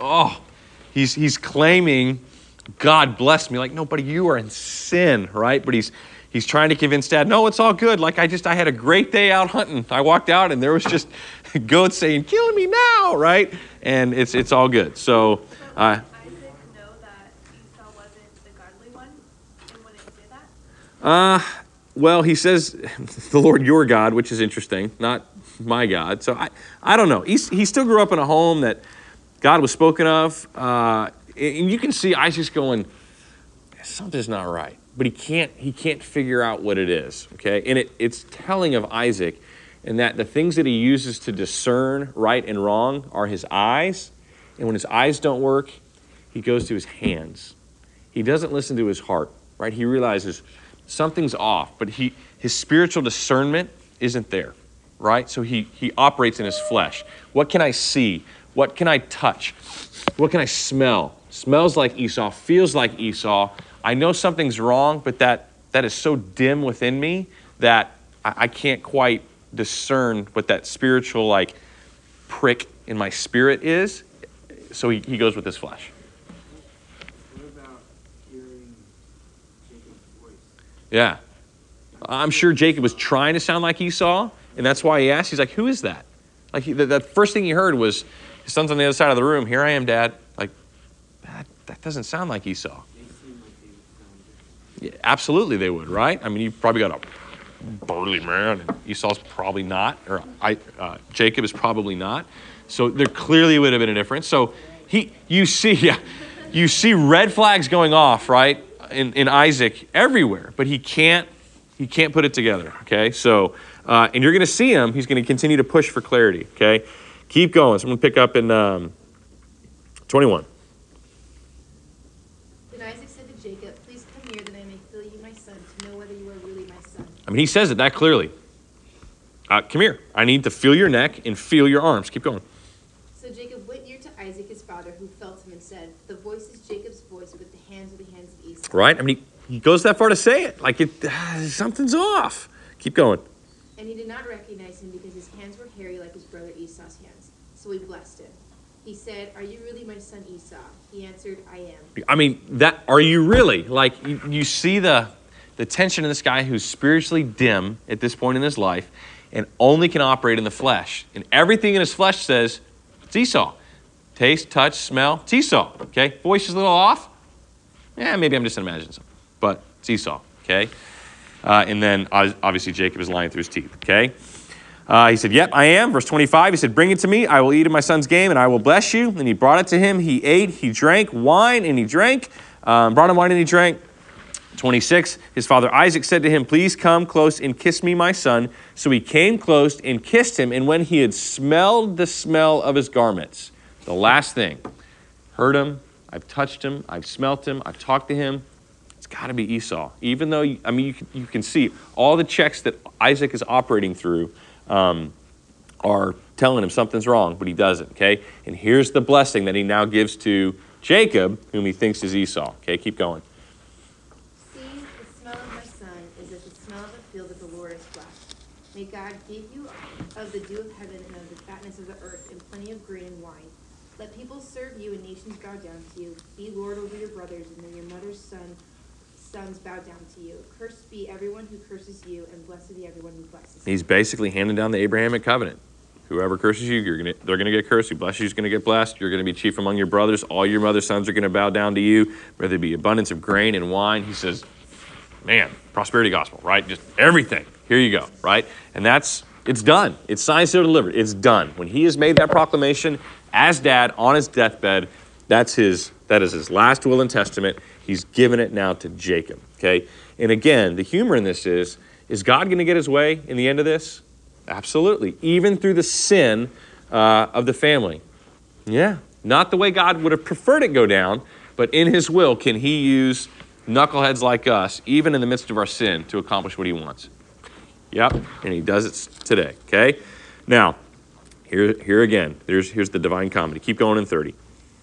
Speaker 1: he's claiming God blessed me. Like, no, buddy, you are in sin, right? But he's trying to convince Dad, no, it's all good. Like I had a great day out hunting. I walked out and there was just goats saying, "Kill me now," right? And it's all good. So
Speaker 9: Isaac know that Esau wasn't the godly one and wouldn't say that?
Speaker 1: Well, he says the Lord your God, which is interesting, not my God. So I don't know. He still grew up in a home that God was spoken of. And you can see Isaac's going, something's not right. But he can't figure out what it is. Okay? And it's telling of Isaac in that the things that he uses to discern right and wrong are his eyes. And when his eyes don't work, he goes to his hands. He doesn't listen to his heart, right? He realizes something's off, but his spiritual discernment isn't there, right? So he operates in his flesh. What can I see? What can I touch? What can I smell? Smells like Esau, feels like Esau. I know something's wrong, but that is so dim within me that I can't quite discern what that spiritual like prick in my spirit is. So he goes with his flesh.
Speaker 7: What about hearing Jacob's voice?
Speaker 1: Yeah. I'm sure Jacob was trying to sound like Esau, and that's why he asked. He's like, "Who is that?" Like the first thing he heard was his son's on the other side of the room. "Here I am, Dad." Like, that doesn't sound like Esau.
Speaker 7: They seem like they would sound different.
Speaker 1: Yeah, absolutely they would, right? I mean, you probably got a burly man, and Esau's probably not, or Jacob is probably not. So there clearly would have been a difference. So you see red flags going off, right, in Isaac everywhere, but he can't put it together. Okay, so and you're going to see him. He's going to continue to push for clarity. Okay, keep going. So I'm going to pick up in 21.
Speaker 6: Then Isaac said to Jacob, "Please come here that I may feel you, my son, to know whether you are really my son."
Speaker 1: I mean, he says it that clearly. Come here. I need to feel your neck and feel your arms. Keep going.
Speaker 6: So Jacob went near to Isaac his father, who felt him and said, "The voice is Jacob's voice, but the hands are the hands of Esau."
Speaker 1: Right? I mean, he goes that far to say it. Like, something's off. Keep going.
Speaker 6: And he did not recognize him because his hands were hairy like his brother Esau's hands. So he blessed him. He said, "Are you really my son Esau?" He answered, "I am."
Speaker 1: I mean, are you really? Like, you see the tension in this guy who's spiritually dim at this point in his life and only can operate in the flesh. And everything in his flesh says, it's Esau. Taste, touch, smell, it's Esau. Okay? Voice is a little off. Yeah, maybe I'm just imagining something. But it's Esau. Okay? And then, obviously, Jacob is lying through his teeth. Okay? He said, "Yep, I am." Verse 25, he said, "Bring it to me. I will eat of my son's game, and I will bless you." And he brought it to him. He ate, he drank wine, and he drank. Brought him wine, and he drank. 26, his father Isaac said to him, "Please come close and kiss me, my son." So he came close and kissed him. And when he had smelled the smell of his garments, the last thing, heard him, I've touched him, I've smelt him, I've talked to him, it's got to be Esau. Even though, you can see all the checks that Isaac is operating through are telling him something's wrong, but he doesn't, okay? And here's the blessing that he now gives to Jacob, whom he thinks is Esau. Okay, keep going.
Speaker 6: "See, the smell of my son is as the smell of a field that the Lord has blessed. May God give you of the dew of heaven and of the fatness of the earth and plenty of grain and wine. Let people serve you and nations bow down to you. Be Lord over your brothers, and then your mother's sons bow down to you. Cursed be everyone who curses you, and blessed be everyone who blesses you."
Speaker 1: He's basically handing down the Abrahamic covenant. Whoever curses you, they're going to get cursed. Who blesses you is going to get blessed. You're going to be chief among your brothers. All your mother's sons are going to bow down to you, whether it be abundance of grain and wine. He says, man, prosperity gospel, right? Just everything. Here you go, right? And it's done. It's signed, sealed, delivered. It's done. When he has made that proclamation as dad on his deathbed, that is his last will and testament. He's given it now to Jacob, okay? And again, the humor in this is God going to get his way in the end of this? Absolutely. Even through the sin of the family. Yeah. Not the way God would have preferred it go down, but in his will, can he use knuckleheads like us, even in the midst of our sin, to accomplish what he wants? Yep. And he does it today, okay? Now, here again, here's the divine comedy. Keep going in 30.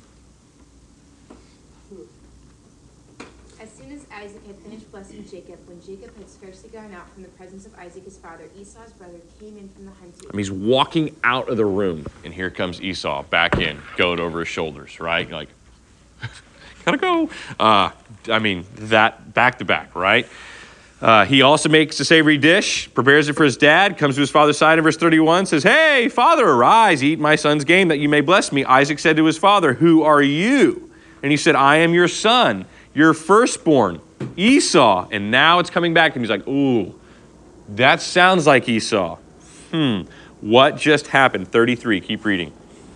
Speaker 6: As soon as Isaac had finished blessing Jacob, when Jacob had scarcely gone out from the presence of Isaac his father, Esau's brother came in from the hunting.
Speaker 1: I mean, he's walking out of the room, and here comes Esau back in, goat over his shoulders, right? Like, gotta go. I mean, that back to back, right? He also makes a savory dish, prepares it for his dad, comes to his father's side in verse 31, says, "Hey, father, arise, eat my son's game that you may bless me." Isaac said to his father, "Who are you?" And he said, "I am your son, your firstborn, Esau." And now it's coming back, and he's like, ooh, that sounds like Esau. What just happened? 33, keep reading.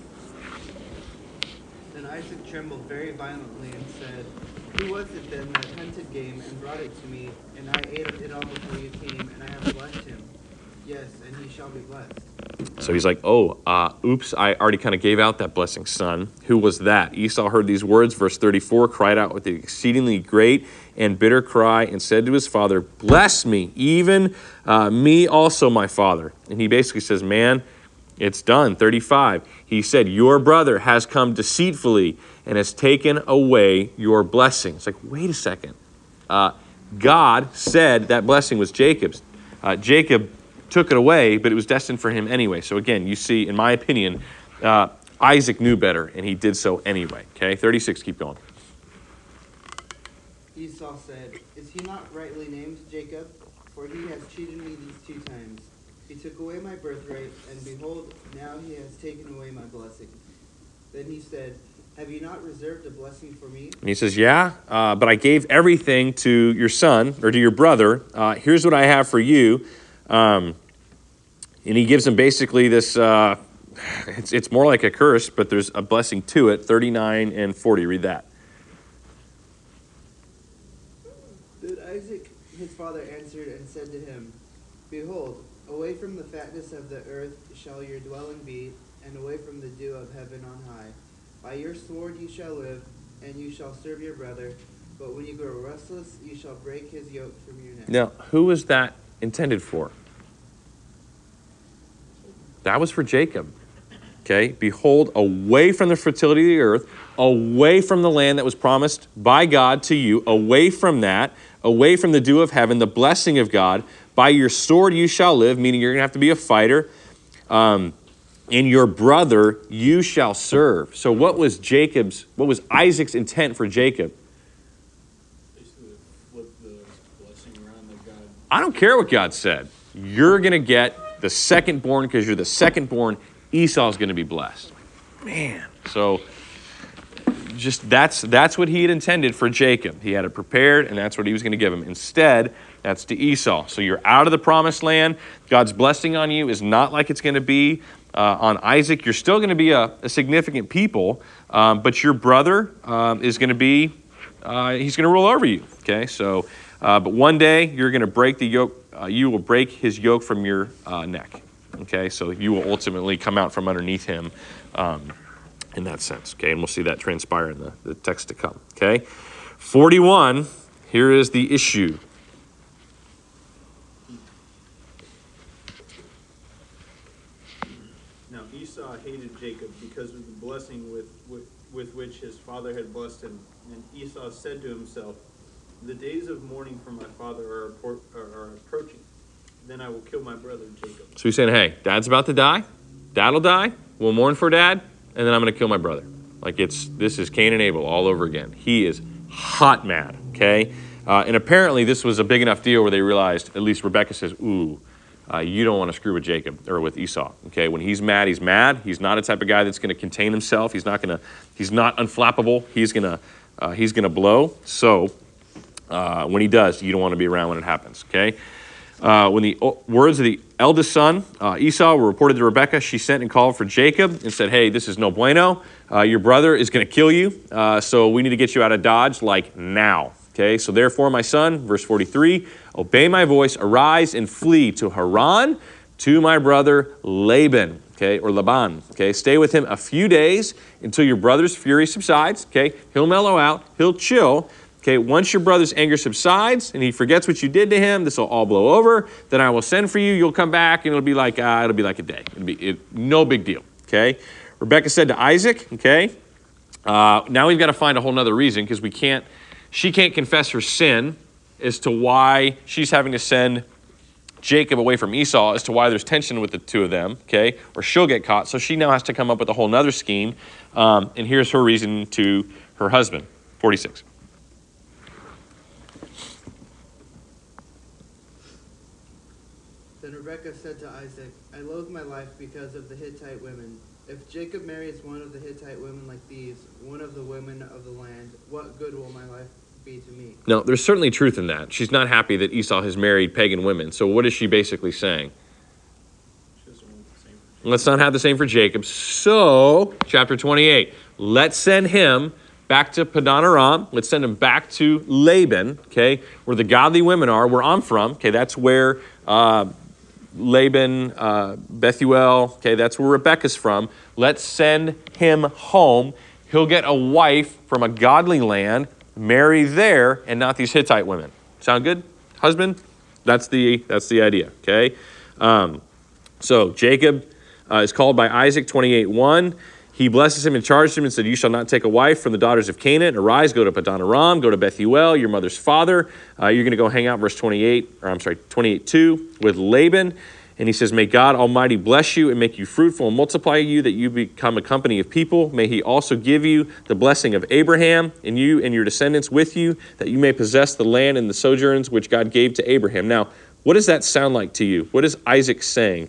Speaker 4: Then Isaac trembled very violently and said, "Who was it then that hunted game and brought it to me? And I ate it all before you came, and I have blessed him. Yes, and he shall be blessed."
Speaker 1: So he's like, oops, I already kind of gave out that blessing, son. Who was that? Esau heard these words, verse 34, cried out with an exceedingly great and bitter cry and said to his father, "Bless me, even me also, my father." And he basically says, man, it's done. 35, he said, "Your brother has come deceitfully and has taken away your blessing." It's like, wait a second. God said that blessing was Jacob's. Jacob took it away, but it was destined for him anyway. So again, you see, in my opinion, Isaac knew better, and he did so anyway. Okay, 36, keep going.
Speaker 4: Esau said, "Is he not rightly named Jacob? For he has cheated me these 2 times. He took away my birthright, and behold, now he has taken away my blessing." Then he said, "Have you not reserved a blessing for me?"
Speaker 1: And he says, yeah, but I gave everything to your son, or to your brother. Here's what I have for you. And he gives him basically this, it's more like a curse, but there's a blessing to it. 39 and 40, read that.
Speaker 4: Then Isaac his father answered and said to him, "Behold, away from the fatness of the earth shall your dwelling be, and away from the dew of heaven on high. By your sword you shall live, and you shall serve your brother. But when you grow restless, you shall break his yoke from your neck."
Speaker 1: Now, who was that intended for? That was for Jacob. Okay, behold, away from the fertility of the earth, away from the land that was promised by God to you, away from that, away from the dew of heaven, the blessing of God. By your sword you shall live, meaning you're going to have to be a fighter. And your brother you shall serve. So what was Isaac's intent for Jacob?
Speaker 2: Basically, flip the blessing around that God.
Speaker 1: I don't care what God said. You're going to get the secondborn because you're the secondborn. Esau's going to be blessed. Man. So just that's what he had intended for Jacob. He had it prepared, and that's what he was going to give him. Instead, that's to Esau. So you're out of the promised land. God's blessing on you is not like it's going to be on Isaac. You're still going to be a significant people, but your brother is going to be, he's going to rule over you. Okay, so, but one day you're going to break the yoke. You will break his yoke from your neck. Okay, so you will ultimately come out from underneath him in that sense. Okay, and we'll see that transpire in the text to come. Okay, 41, here is the issue.
Speaker 2: Now Esau hated Jacob because of the blessing with which his father had blessed him. And Esau said to himself, "The days of mourning for my father are approaching. Then I will kill my brother Jacob."
Speaker 1: So he's saying, hey, dad's about to die. Dad'll die. We'll mourn for dad. And then I'm going to kill my brother. Like this is Cain and Abel all over again. He is hot mad, okay? And apparently this was a big enough deal where they realized, at least Rebecca says, you don't want to screw with Jacob or with Esau, okay? When he's mad, he's mad. He's not a type of guy that's going to contain himself. He's not unflappable. He's going to blow. So When he does, you don't want to be around when it happens, okay? When the words of the eldest son, Esau, were reported to Rebekah, she sent and called for Jacob and said, hey, this is no bueno. Your brother is going to kill you, so we need to get you out of Dodge like now. Okay, so therefore, my son, verse 43, obey my voice, arise and flee to Haran, to my brother Laban, okay, or Laban, okay? Stay with him a few days until your brother's fury subsides, okay? He'll mellow out, he'll chill, okay? Once your brother's anger subsides and he forgets what you did to him, this will all blow over, then I will send for you, you'll come back, and it'll be like a day. No big deal, okay? Rebekah said to Isaac, okay, now we've got to find a whole nother reason because she can't confess her sin as to why she's having to send Jacob away from Esau, as to why there's tension with the two of them, okay? Or she'll get caught. So she now has to come up with a whole nother scheme. And here's her reason to her husband, 46.
Speaker 4: Then Rebekah said to Isaac, I loathe my life because of the Hittite women. If Jacob marries one of the Hittite women like these, one of the women of the land, what good will my life be to me?
Speaker 1: No, there's certainly truth in that. She's not happy that Esau has married pagan women. So what is she basically saying?
Speaker 2: She doesn't want the same for Jacob.
Speaker 1: Let's not have the same for Jacob. So, chapter 28, let's send him back to Padan Aram. Let's send him back to Laban, okay, where the godly women are, where I'm from. Okay, that's where Laban, Bethuel, okay, that's where Rebekah's from. Let's send him home. He'll get a wife from a godly land, marry there, and not these Hittite women. Sound good, husband? That's the idea, okay? So Jacob is called by Isaac, 28:1. He blesses him and charged him and said, you shall not take a wife from the daughters of Canaan. Arise, go to Padan Aram, go to Bethuel, your mother's father. You're going to go hang out, verse 28:2, with Laban. And he says, may God Almighty bless you and make you fruitful and multiply you, that you become a company of people. May he also give you the blessing of Abraham and you and your descendants with you, that you may possess the land and the sojourns which God gave to Abraham. Now, what does that sound like to you? What is Isaac saying?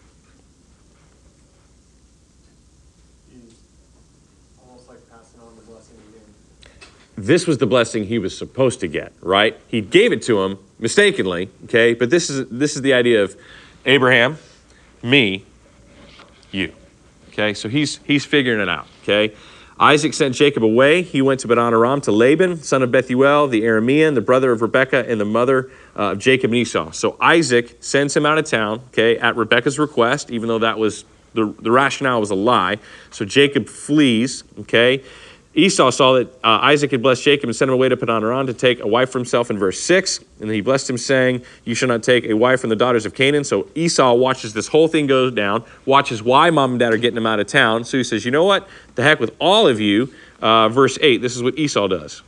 Speaker 5: He's almost like passing on the blessing again.
Speaker 1: This was the blessing he was supposed to get, right? He gave it to him mistakenly, okay? But this is the idea of Abraham, me, you. Okay, so he's figuring it out, okay? Isaac sent Jacob away. He went to Padan Aram to Laban, son of Bethuel, the Aramean, the brother of Rebekah, and the mother of Jacob and Esau. So Isaac sends him out of town, okay, at Rebekah's request, even though that was, the rationale was a lie. So Jacob flees, okay? Esau saw that Isaac had blessed Jacob and sent him away to Padan Aram to take a wife for himself in verse 6. And then he blessed him, saying, you shall not take a wife from the daughters of Canaan. So Esau watches this whole thing go down, watches why mom and dad are getting him out of town. So he says, you know what? The heck with all of you. Verse 8, this is what Esau does.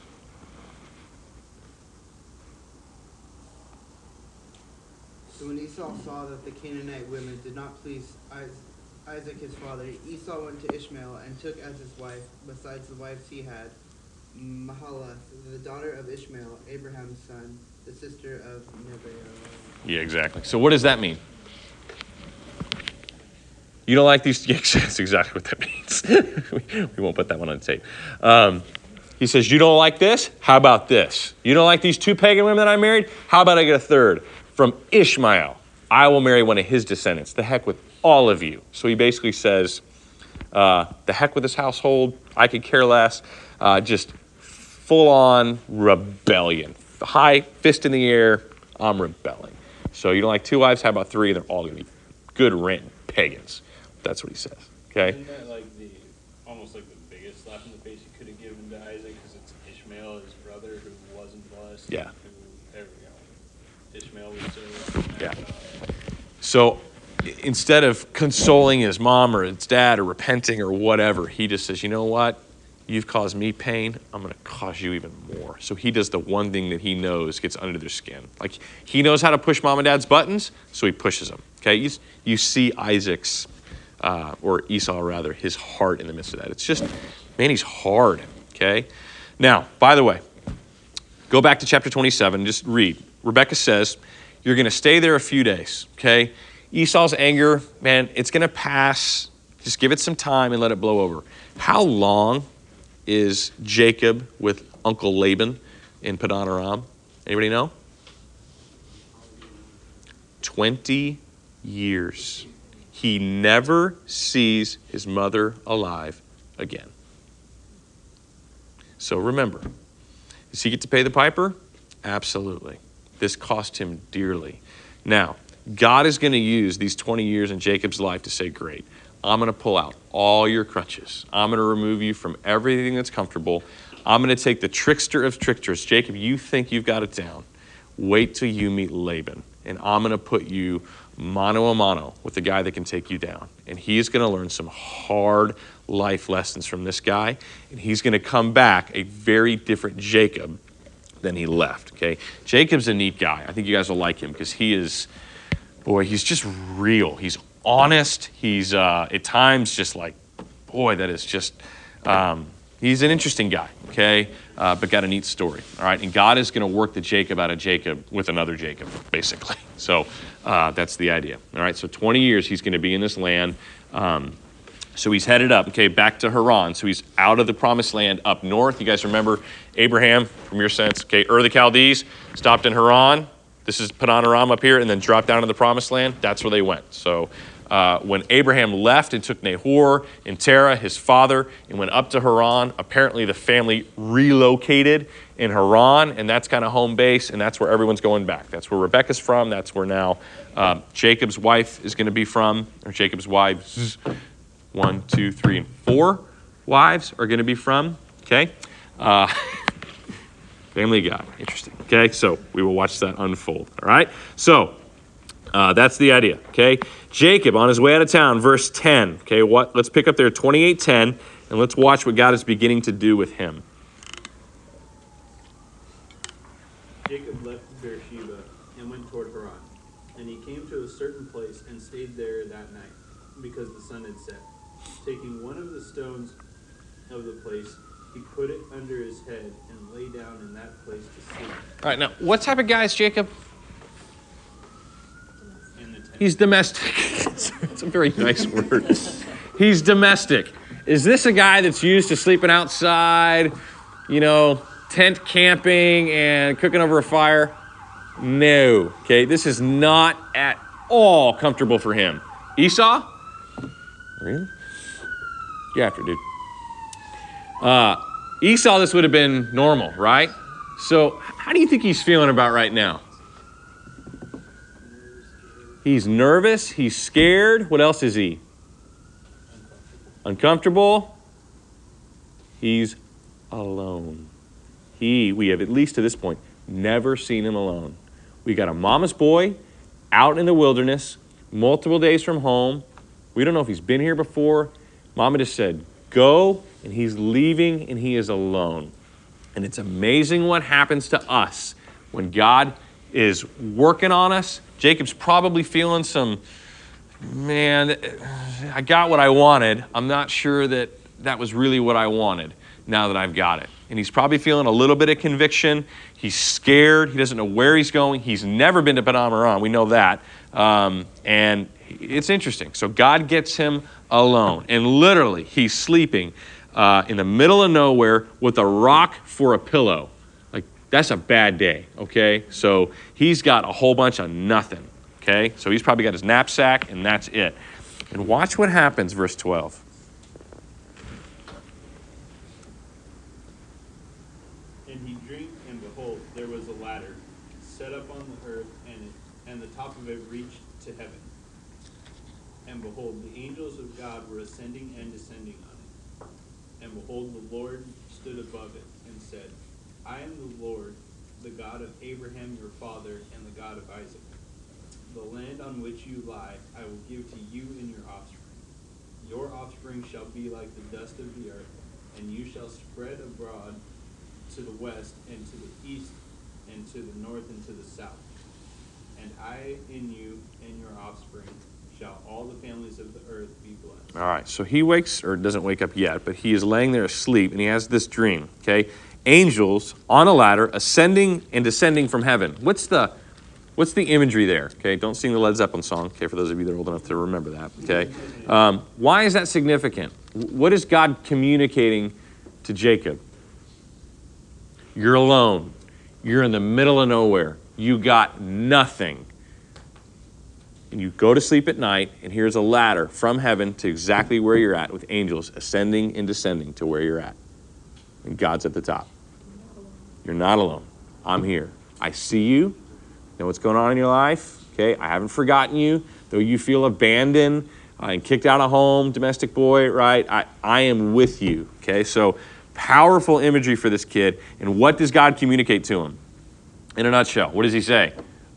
Speaker 4: So when Esau saw that the Canaanite women did not please Isaac his father, Esau went to Ishmael and took as his wife, besides the wives he had, Mahalath, the daughter of Ishmael, Abraham's son, the sister of Nebaioth.
Speaker 1: Yeah, exactly. So what does that mean? You don't like these? Yeah, that's exactly what that means. We won't put that one on tape. He says, you don't like this? How about this? You don't like these two pagan women that I married? How about I get a third? From Ishmael, I will marry one of his descendants. The heck with all of you. So he basically says, the heck with this household. I could care less. Just full-on rebellion. High fist in the air. I'm rebelling. So you don't like two wives? How about three? They're all going to be good ranting pagans. That's what he says. Okay?
Speaker 2: Isn't that like almost like the biggest slap in the face you could have given to Isaac, because it's Ishmael, his brother, who wasn't blessed.
Speaker 1: Yeah.
Speaker 2: Who, there we go. Ishmael was so.
Speaker 1: Yeah. So instead of consoling his mom or his dad or repenting or whatever, he just says, you know what? You've caused me pain. I'm going to cause you even more. So he does the one thing that he knows gets under their skin. Like, he knows how to push mom and dad's buttons, so he pushes them. Okay? You see Isaac's, or Esau rather, his heart in the midst of that. It's just, man, he's hard. Okay? Now, by the way, go back to chapter 27. Just read. Rebekah says, you're going to stay there a few days. Okay? Esau's anger, man, it's going to pass. Just give it some time and let it blow over. How long is Jacob with Uncle Laban? in Padan Aram? Anybody know? 20 years. He never sees his mother alive again. So remember, does he get to pay the piper? Absolutely. This cost him dearly. Now, God is going to use these 20 years in Jacob's life to say, great, I'm going to pull out all your crutches. I'm going to remove you from everything that's comfortable. I'm going to take the trickster of tricksters. Jacob, you think you've got it down. Wait till you meet Laban. And I'm going to put you mano a mano with the guy that can take you down. And he's going to learn some hard life lessons from this guy. And he's going to come back a very different Jacob than he left, okay? Jacob's a neat guy. I think you guys will like him because he is, boy, he's just real. He's honest. He's at times just like, boy, that is just, he's an interesting guy, okay? But got a neat story, all right? And God is going to work the Jacob out of Jacob with another Jacob, basically. So that's the idea, all right? So 20 years he's going to be in this land. So he's headed up, okay, back to Haran. So he's out of the promised land up north. You guys remember Abraham, from your sense, okay, Ur the Chaldees, stopped in Haran. This is Padan Aram up here, and then dropped down to the promised land. That's where they went. So when Abraham left and took Nahor and Terah, his father, and went up to Haran, apparently the family relocated in Haran, and that's kind of home base, and that's where everyone's going back. That's where Rebekah's from. That's where now Jacob's wife is going to be from, or Jacob's wives. 1, 2, 3, and 4 wives are going to be from, okay? Family Guy, interesting, okay? So we will watch that unfold, all right? So that's the idea, okay? Jacob, on his way out of town, verse 10, okay? Let's pick up there 28:10, and let's watch what God is beginning to do with him.
Speaker 2: Jacob left Beersheba and went toward Haran. And he came to a certain place and stayed there that night, because the sun had set. Taking one of the stones of the place, he put it under his head and lay down in that place to sleep.
Speaker 1: All right, now, what type of guy is Jacob?
Speaker 2: In the tent.
Speaker 1: He's domestic. It's a very nice word. He's domestic. Is this a guy that's used to sleeping outside, tent camping and cooking over a fire? No. Okay, this is not at all comfortable for him. Esau? Really? Get after it, dude. Esau, this would have been normal, right? So how do you think he's feeling about right now? He's nervous. He's scared. What else is he? Uncomfortable. He's alone. We have, at least to this point, never seen him alone. We got a mama's boy out in the wilderness, multiple days from home. We don't know if he's been here before. Mama just said, go, and he's leaving, and he is alone. And it's amazing what happens to us when God is working on us. Jacob's probably feeling some, man, I got what I wanted. I'm not sure that was really what I wanted now that I've got it. And he's probably feeling a little bit of conviction. He's scared. He doesn't know where he's going. He's never been to Padan Aram. We know that. And it's interesting. So God gets him alone. And literally, he's sleeping in the middle of nowhere with a rock for a pillow. Like, that's a bad day, okay? So he's got a whole bunch of nothing, okay? So he's probably got his knapsack, and that's it. And watch what happens, verse 12.
Speaker 2: And he drank, and behold, there was a ladder set up on the earth, and the top of it reached to heaven. And behold, the angels of God were ascending and descending on it. And behold, the Lord stood above it and said, I am the Lord, the God of Abraham your father, and the God of Isaac. The land on which you lie I will give to you and your offspring. Your offspring shall be like the dust of the earth, and you shall spread abroad to the west and to the east and to the north and to the south. And I in you and your offspring shall all the families of the earth be blessed.
Speaker 1: All right, so he wakes, or doesn't wake up yet, but he is laying there asleep, and he has this dream, okay? Angels on a ladder ascending and descending from heaven. What's the imagery there, okay? Don't sing the Led Zeppelin song, okay, for those of you that are old enough to remember that, okay? Why is that significant? What is God communicating to Jacob? You're alone. You're in the middle of nowhere. You got nothing. And you go to sleep at night, and here's a ladder from heaven to exactly where you're at with angels ascending and descending to where you're at. And God's at the top. You're not alone. I'm here. I see you. Know what's going on in your life. Okay, I haven't forgotten you. Though you feel abandoned and kicked out of home, domestic boy, right? I am with you. Okay, so powerful imagery for this kid. And what does God communicate to him? In a nutshell, what does he say?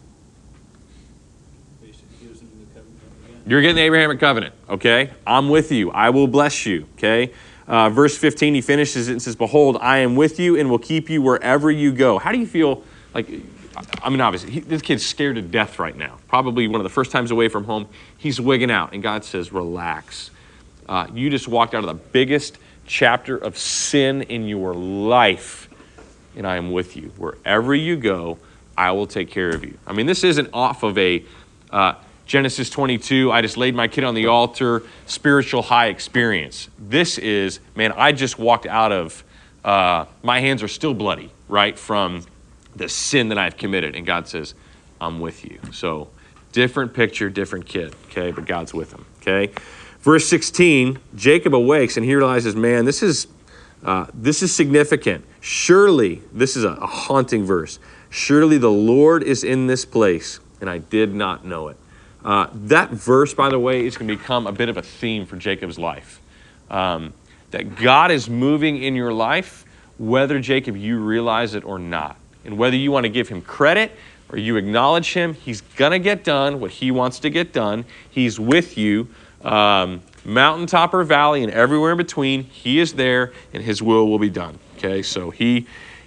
Speaker 2: Basically gives him the covenant again.
Speaker 1: You're getting the Abrahamic covenant, okay? I'm with you. I will bless you, okay? Verse 15, he finishes it and says, behold, I am with you and will keep you wherever you go. How do you feel? Like, I mean, obviously, this kid's scared to death right now. Probably one of the first times away from home. He's wigging out, and God says, relax. You just walked out of the biggest chapter of sin in your life, and I am with you. Wherever you go, I will take care of you. I mean, this isn't off of a Genesis 22, I just laid my kid on the altar, spiritual high experience. This is, man, I just walked out of, my hands are still bloody, right, from the sin that I've committed. And God says, I'm with you. So different picture, different kid, okay, but God's with him, okay. Verse 16, Jacob awakes and he realizes, man, this is significant. Surely, this is a haunting verse. Surely the Lord is in this place, and I did not know it. That verse, by the way, is going to become a bit of a theme for Jacob's life. That God is moving in your life, whether, Jacob, you realize it or not. And whether you want to give him credit or you acknowledge him, he's going to get done what he wants to get done. He's with you, mountaintop or valley and everywhere in between. He is there, and his will be done. Okay, so he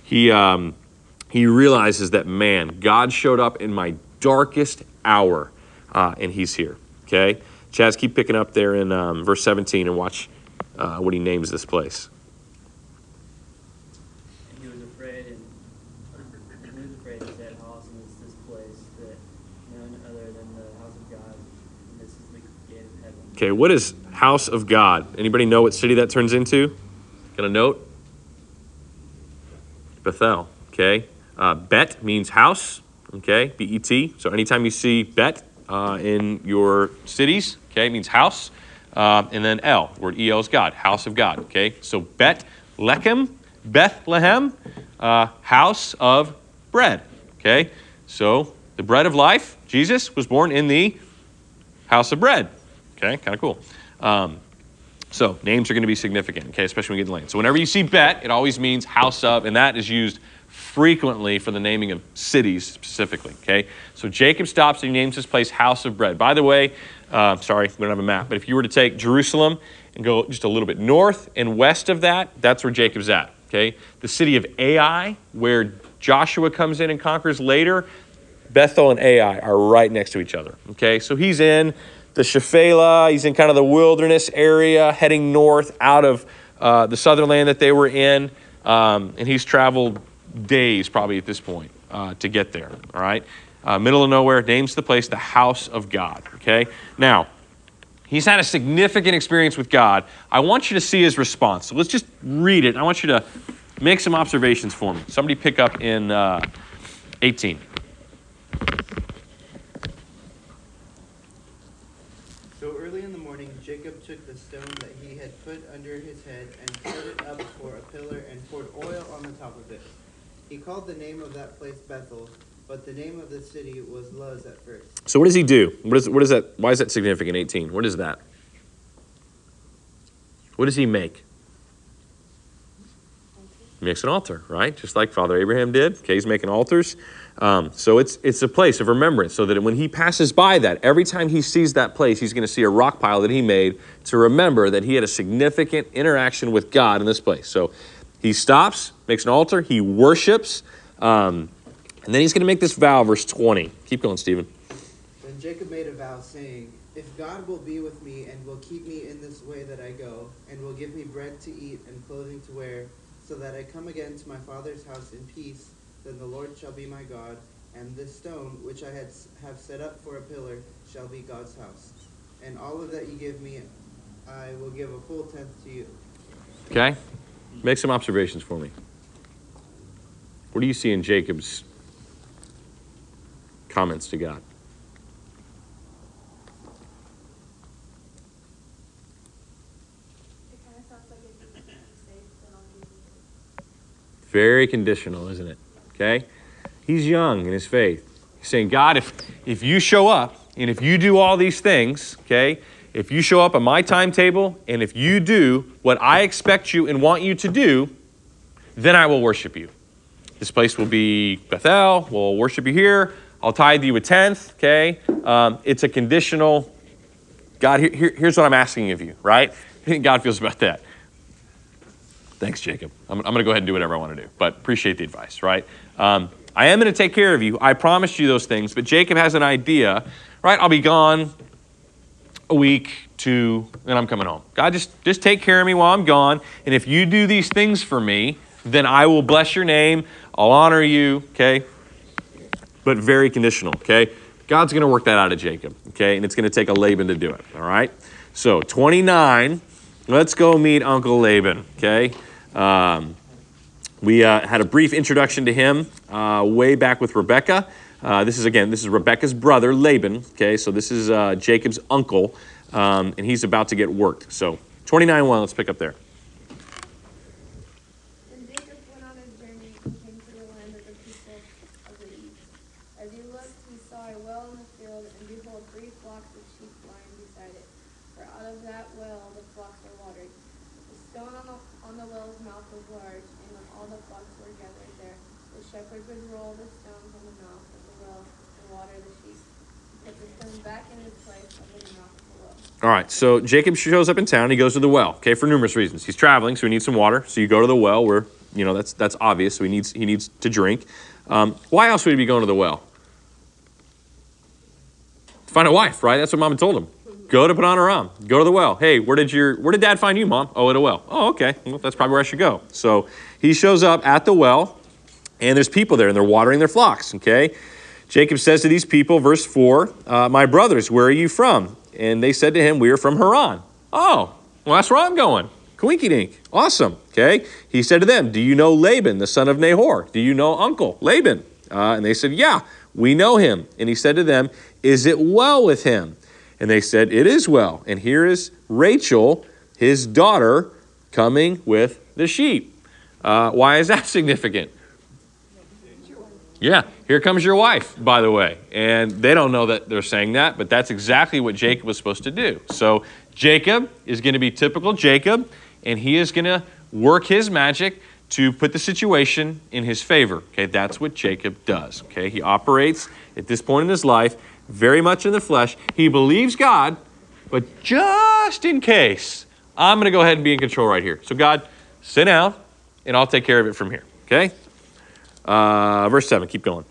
Speaker 1: realizes that, man, God showed up in my darkest hour. And he's here, okay? Chaz, keep picking up there in verse 17 and watch what he names this place.
Speaker 10: And he was afraid and said, how awesome is this place that none other than the house of God, and this is the gate of heaven.
Speaker 1: Okay, what is house of God? Anybody know what city that turns into? Got a note? Bethel, okay? Bet means house, okay? B-E-T. So anytime you see Bet, in your cities, okay, it means house. And then El, word El is God, house of God, okay? So Bethlehem, house of bread, okay? So the bread of life, Jesus, was born in the house of bread, okay? Kind of cool. So names are going to be significant, okay, especially when we get to land. So whenever you see Bet, it always means house of, and that is used frequently for the naming of cities specifically, okay? So Jacob stops and he names this place House of Bread. By the way, sorry, we don't have a map, but if you were to take Jerusalem and go just a little bit north and west of that, that's where Jacob's at, okay? The city of Ai, where Joshua comes in and conquers later, Bethel and Ai are right next to each other, okay? So he's in the Shephelah, he's in kind of the wilderness area, heading north out of the southern land that they were in, and he's traveled days probably at this point to get there, all right? Middle of nowhere, names the place the house of God, okay? Now, he's had a significant experience with God. I want you to see his response. So let's just read it. I want you to make some observations for me. Somebody pick up in 18.
Speaker 4: So early in the morning, Jacob took the stone that he had put under his head and set it up for a pillar and poured oil on the top of it. He called the name of that place Bethel, but the name of the city was Luz at first.
Speaker 1: So what does he do? What is that? Why is that significant, 18? What is that? What does he make? He makes an altar, right? Just like Father Abraham did. Okay, he's making altars. So it's a place of remembrance, so that when he passes by that, every time he sees that place, he's going to see a rock pile that he made to remember that he had a significant interaction with God in this place. So he stops, makes an altar, he worships, and then he's going to make this vow, verse 20. Keep going, Stephen.
Speaker 4: Then Jacob made a vow, saying, if God will be with me and will keep me in this way that I go, and will give me bread to eat and clothing to wear, so that I come again to my father's house in peace, then the Lord shall be my God, and this stone which I have set up for a pillar shall be God's house. And all of that you give me, I will give a full tenth to you.
Speaker 1: Okay? Make some observations for me. What do you see in Jacob's comments to God?
Speaker 9: It kind of sounds like if you keep me safe, then I'll give you.
Speaker 1: Very conditional, isn't it? Okay? He's young in his faith. He's saying, God, if you show up and if you do all these things, okay, if you show up on my timetable and if you do what I expect you and want you to do, then I will worship you. This place will be Bethel. We'll worship you here. I'll tithe you a tenth, okay? It's a conditional, God, here's what I'm asking of you, right? God feels about that. Thanks, Jacob. I'm going to go ahead and do whatever I want to do, but appreciate the advice, right? I am going to take care of you. I promised you those things, but Jacob has an idea, right? I'll be gone a week, 2, and I'm coming home. God, just take care of me while I'm gone, and if you do these things for me, then I will bless your name. I'll honor you, okay? But very conditional, okay? God's going to work that out of Jacob, okay? And it's going to take a Laban to do it, all right? So 29, let's go meet Uncle Laban, okay? We had a brief introduction to him way back with Rebekah. This is Rebekah's brother, Laban, okay? So this is Jacob's uncle, and he's about to get worked. So 29:1, let's pick up there.
Speaker 8: And Jacob went on his journey and came to the land of the people of the east. As he looked, he saw a well in the field, and behold, 3 flocks of sheep lying beside it. For out of that well the flocks were watered. The stone on the well's mouth was large, and when all the flocks were gathered there, the shepherd would roll the stone from the mouth of the well and water the sheep. He put the stone back in its place under the mouth of the well.
Speaker 1: All right, so Jacob shows up in town. He goes to the well, okay, for numerous reasons. He's traveling, so he needs some water. So you go to the well where, that's obvious. So he needs to drink. Why else would he be going to the well? Find a wife, right? That's what Mama told him. Go to Padan Aram. Go to the well. Hey, where did Dad find you, Mom? Oh, at a well. Oh, okay. Well, that's probably where I should go. So he shows up at the well, and there's people there, and they're watering their flocks, okay? Jacob says to these people, verse 4, my brothers, where are you from? And they said to him, we are from Haran. Oh, well, that's where I'm going. Coinky dink. Awesome, okay? He said to them, do you know Laban, the son of Nahor? Do you know Uncle Laban? And they said, yeah, we know him. And he said to them, is it well with him? And they said, it is well. And here is Rachel, his daughter, coming with the sheep. Why is that significant? Yeah, here comes your wife, by the way. And they don't know that they're saying that, but that's exactly what Jacob was supposed to do. So Jacob is going to be typical Jacob, and he is going to work his magic to put the situation in his favor. Okay, that's what Jacob does. Okay, he operates at this point in his life very much in the flesh. He believes God, but just in case, I'm going to go ahead and be in control right here. So God, sit down, and I'll take care of it from here. Okay? Verse 7, keep going.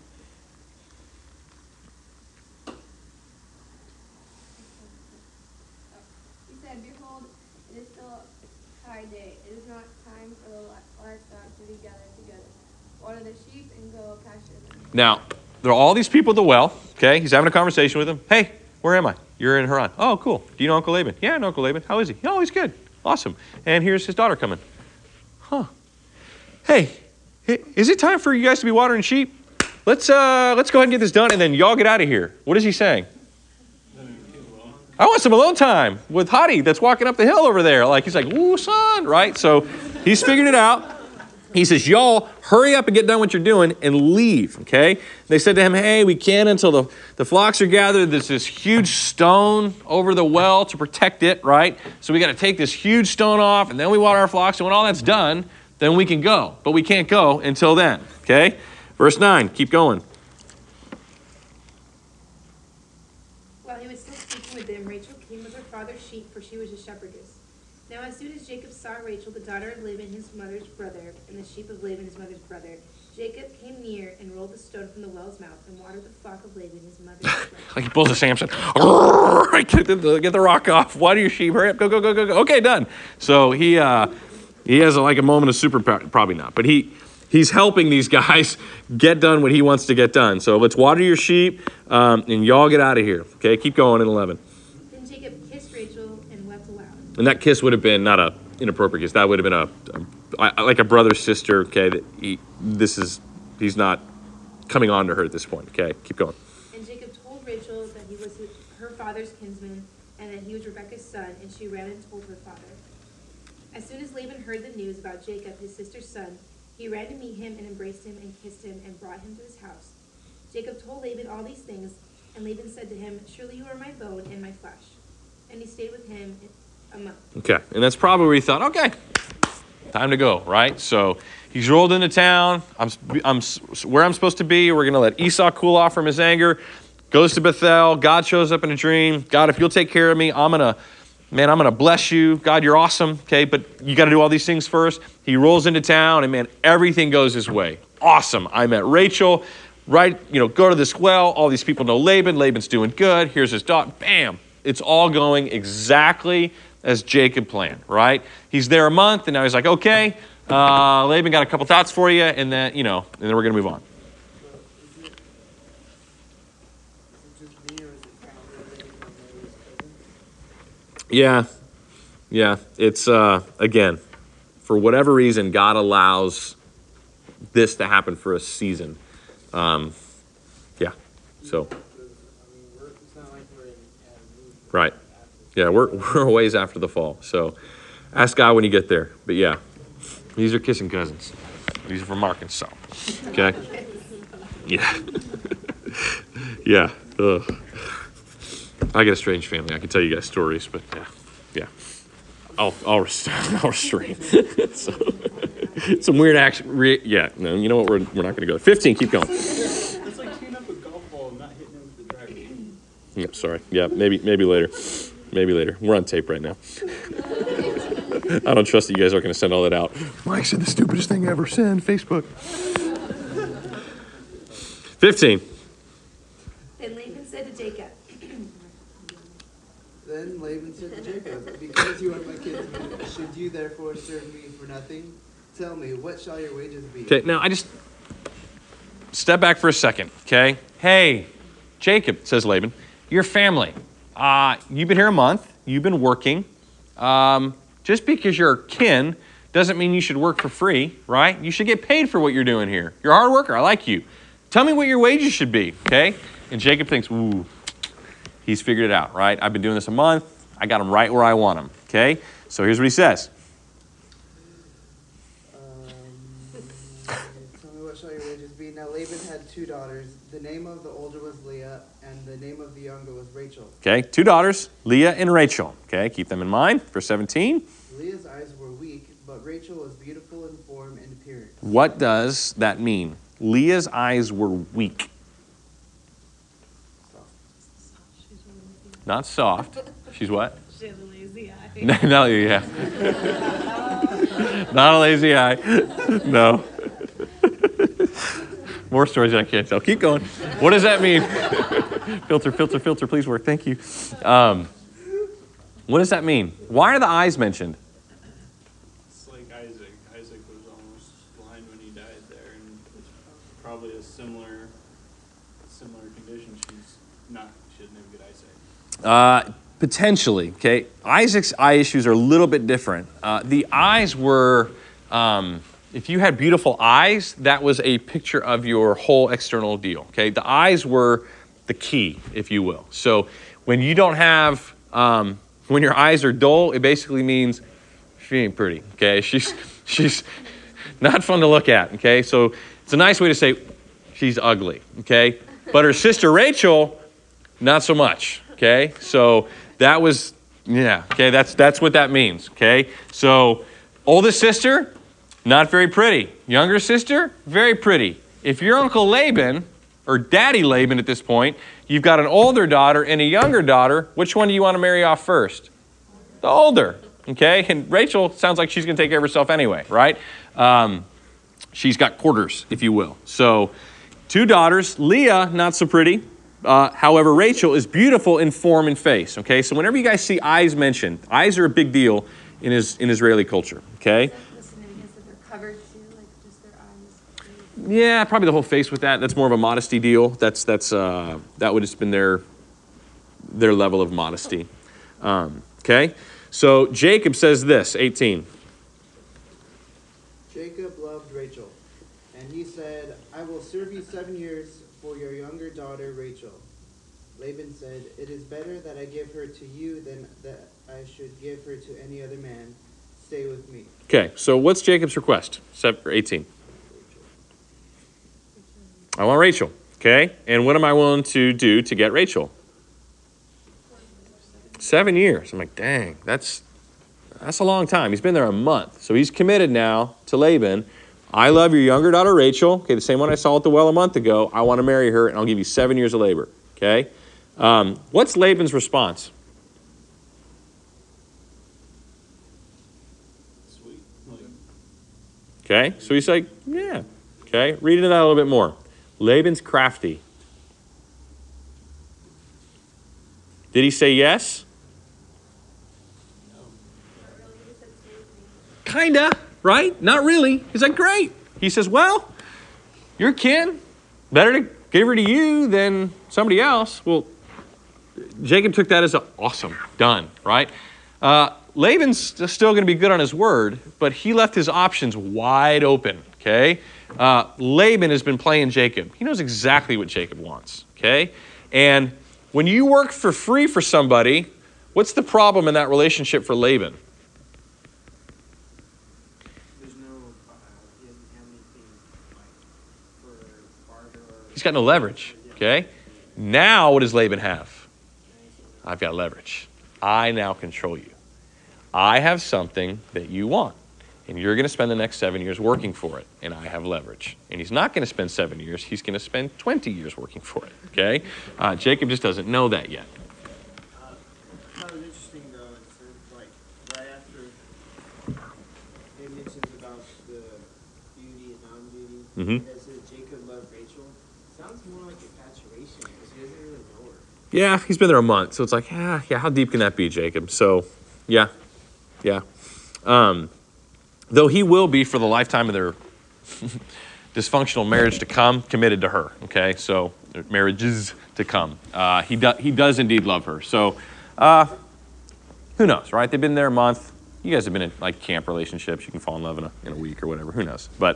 Speaker 8: He said, behold, it is still high day. It is not time for the livestock to be gathered together. Water the sheep and go pasture them.
Speaker 1: Now, there are all these people at the well. Okay, he's having a conversation with them. Hey, where am I? You're in Haran. Oh, cool. Do you know Uncle Laban? Yeah, I know Uncle Laban. How is he? Oh, he's good. Awesome. And here's his daughter coming. Huh. Hey, is it time for you guys to be watering sheep? Let's go ahead and get this done, and then y'all get out of here. What is he saying? I want some alone time with Hottie that's walking up the hill over there. Like, he's like, ooh, son, right? So he's figured it out. He says, y'all, hurry up and get done what you're doing and leave, okay? They said to him, hey, we can't until the flocks are gathered. There's this huge stone over the well to protect it, right? So we got to take this huge stone off, and then we water our flocks, and when all that's done, then we can go. But we can't go until then, okay? Verse 9, keep going.
Speaker 6: While he was still speaking with them, Rachel came with her father's sheep, for she was a shepherdess. Now as soon as Jacob saw Rachel, the daughter of Laban, his mother's brother, and the sheep of Laban, his mother's brother, Jacob came near and rolled the stone from the well's mouth and watered the flock of Laban, his mother's brother.
Speaker 1: Like he pulls a Samson. Get the rock off. Water your sheep. Hurry up. Go. Okay, done. So he has like a moment of superpower. Probably not. But he's helping these guys get done what he wants to get done. So let's water your sheep and y'all get out of here. Okay, keep going in 11.
Speaker 6: Then Jacob kissed Rachel and wept aloud.
Speaker 1: And that kiss would have been not a inappropriate kiss. That would have been like a brother sister. Okay, he's He's not coming on to her at this point. Okay, keep going.
Speaker 6: And Jacob told Rachel that he was her father's kinsman and that he was Rebekah's son, and she ran and told her father. As soon as Laban heard the news about Jacob, his sister's son, he ran to meet him and embraced him and kissed him and brought him to his house. Jacob told Laban all these things, and Laban said to him, "Surely you are my bone and my flesh." And he stayed with him a month.
Speaker 1: Okay, and that's probably where he thought, okay, time to go, right? So he's rolled into town. I'm where I'm supposed to be. We're going to let Esau cool off from his anger. Goes to Bethel. God shows up in a dream. God, if you'll take care of me, I'm going to bless you. God, you're awesome. Okay, but you got to do all these things first. He rolls into town, and man, everything goes his way. Awesome. I met Rachel. Right, go to this well. All these people know Laban. Laban's doing good. Here's his daughter. Bam. It's all going exactly as Jacob planned, right? He's there a month, and now he's like, okay, Laban got a couple thoughts for you, and then, and then we're going to move on.
Speaker 4: So is it just me, or is it kind of related to Mary's cousin?
Speaker 1: Yeah. It's, again, for whatever reason, God allows this to happen for a season. So.
Speaker 7: It's not like we're in
Speaker 1: Right. Yeah, we're a ways after the fall. So ask God when you get there. But yeah, these are kissing cousins. These are from Arkansas. Okay? Yeah. Yeah. Ugh. I get a strange family. I can tell you guys stories, but yeah. I'll restrain. So, some weird action. Yeah, no, you know what? We're not going to go. 15, keep going.
Speaker 2: That's like shooting up a golf ball and not hitting it with the driver.
Speaker 1: Yep, sorry. Yeah, maybe later. Maybe later. We're on tape right now. I don't trust that you guys aren't going to send all that out. Mike said the stupidest thing ever. Send Facebook. 15.
Speaker 6: Then Laban said to Jacob,
Speaker 4: Then Laban said to Jacob, "Because you are my kinsman, should you therefore serve me for nothing? Tell me, what shall your wages be?"
Speaker 1: Okay, now I just step back for a second, okay? Hey, Jacob, says Laban, you're family. You've been here a month. You've been working. Just because you're kin doesn't mean you should work for free, right? You should get paid for what you're doing here. You're a hard worker. I like you. Tell me what your wages should be, okay? And Jacob thinks, ooh, he's figured it out, right? I've been doing this a month. I got him right where I want him, okay? So here's what he says.
Speaker 4: Tell me, what shall your wages be? Now Laban had 2 daughters. The name of the older was Leah, and the name of the younger was Rachel.
Speaker 1: Okay, 2 daughters, Leah and Rachel. Okay, keep them in mind. Verse 17.
Speaker 4: Leah's eyes were weak, but Rachel was beautiful in form and appearance.
Speaker 1: What does that mean? Leah's eyes were weak. Not soft. She's what?
Speaker 6: she has a lazy eye.
Speaker 1: No, yeah. Not a lazy eye. No. More stories I can't tell. Keep going. What does that mean? filter, please work. Thank you. What does that mean? Why are the eyes mentioned?
Speaker 2: It's like Isaac. Isaac was almost blind when he died there, and it's probably a similar condition. She doesn't have good eyesight.
Speaker 1: Potentially, okay? Isaac's eye issues are a little bit different. The eyes were, if you had beautiful eyes, that was a picture of your whole external deal, okay? The eyes were the key, if you will. So when you don't have, when your eyes are dull, it basically means she ain't pretty, okay? She's not fun to look at, okay? So it's a nice way to say she's ugly, okay? But her sister Rachel, not so much, okay? So that was, okay, that's what that means, okay? So oldest sister, not very pretty. Younger sister, very pretty. If you're Uncle Laban, or Daddy Laban at this point, you've got an older daughter and a younger daughter. Which one do you want to marry off first? The older, okay? And Rachel sounds like she's going to take care of herself anyway, right? She's got quarters, if you will. So 2 daughters. Leah, not so pretty. However, Rachel is beautiful in form and face, okay? So whenever you guys see eyes mentioned, eyes are a big deal in Israeli culture, okay?
Speaker 6: Covered too, like just their eyes.
Speaker 1: Yeah, probably the whole face with that. That's more of a modesty deal. That would have just been their level of modesty. Okay, so Jacob says this, 18.
Speaker 4: Jacob loved Rachel, And he said, I will serve you 7 years for your younger daughter Rachel. Laban said, it is better that I give her to you than that I should give her to any other man. Stay with me.
Speaker 1: Okay, so what's Jacob's request? 18. I want Rachel. Okay, and what am I willing to do to get Rachel? 7 years. I'm like, dang, that's a long time. He's been there a month. So he's committed now to Laban. I love your younger daughter, Rachel. Okay, the same one I saw at the well a month ago. I want to marry her, and I'll give you 7 years of labor. Okay? What's Laban's response?
Speaker 2: Sweet. Like,
Speaker 1: Okay, so he's like, yeah. Okay, read into that a little bit more. Laban's crafty. Did he say yes?
Speaker 9: Not really, he said stay with me.
Speaker 1: Kinda, right? Not really. He's like, great. He says, well, you're kin. Better to give her to you than somebody else. Well, Jacob took that as awesome, done, right? Laban's still going to be good on his word, but he left his options wide open, okay? Laban has been playing Jacob. He knows exactly what Jacob wants, okay? And when you work for free for somebody, what's the problem in that relationship for Laban?
Speaker 7: There's no, he doesn't have anything like for barter or.
Speaker 1: He's got no leverage, okay? Now what does Laban have? I've got leverage. I now control you. I have something that you want, and you're going to spend the next 7 years working for it, and I have leverage. And he's not going to spend 7 years. He's going to spend 20 years working for it, okay? Jacob just doesn't know that yet.
Speaker 7: I thought it was interesting though, it said like right after it mentions about the beauty and non-beauty,
Speaker 1: Mhm.
Speaker 7: it says Jacob loved Rachel. Sounds more like infatuation because he doesn't really know her.
Speaker 1: Yeah, he's been there a month, so it's like, yeah, how deep can that be, Jacob? So, yeah. Though he will be for the lifetime of their dysfunctional marriage to come, committed to her, okay? So, marriages to come. He does indeed love her. So, who knows, right? They've been there a month. You guys have been in, like, camp relationships. You can fall in love in a week or whatever. Who knows? But,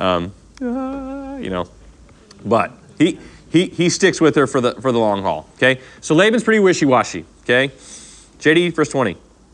Speaker 1: but he sticks with her for the long haul, okay? So, Laban's pretty wishy-washy, okay? JD, verse 20.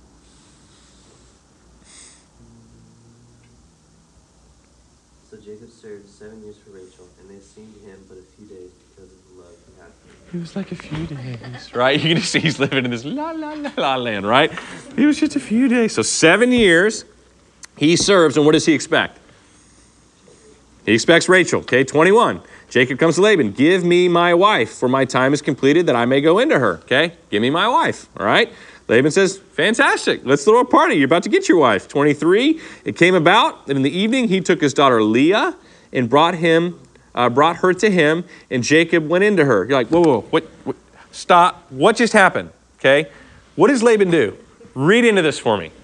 Speaker 11: So Jacob served 7 years for Rachel, and they seemed to him but a few days because of the love he had for her.
Speaker 1: It was like a few days, right? You can just see he's living in this la land, right? It was just a few days. So 7 years he serves, and what does he expect? He expects Rachel, okay? 21. Jacob comes to Laban. Give me my wife, for my time is completed that I may go into her, okay? Give me my wife, all right? Laban says, fantastic. Let's throw a party. You're about to get your wife. 23. It came about that in the evening he took his daughter Leah and brought her to him, and Jacob went into her. You're like, whoa, what? Stop. What just happened? Okay? What does Laban do? Read into this for me.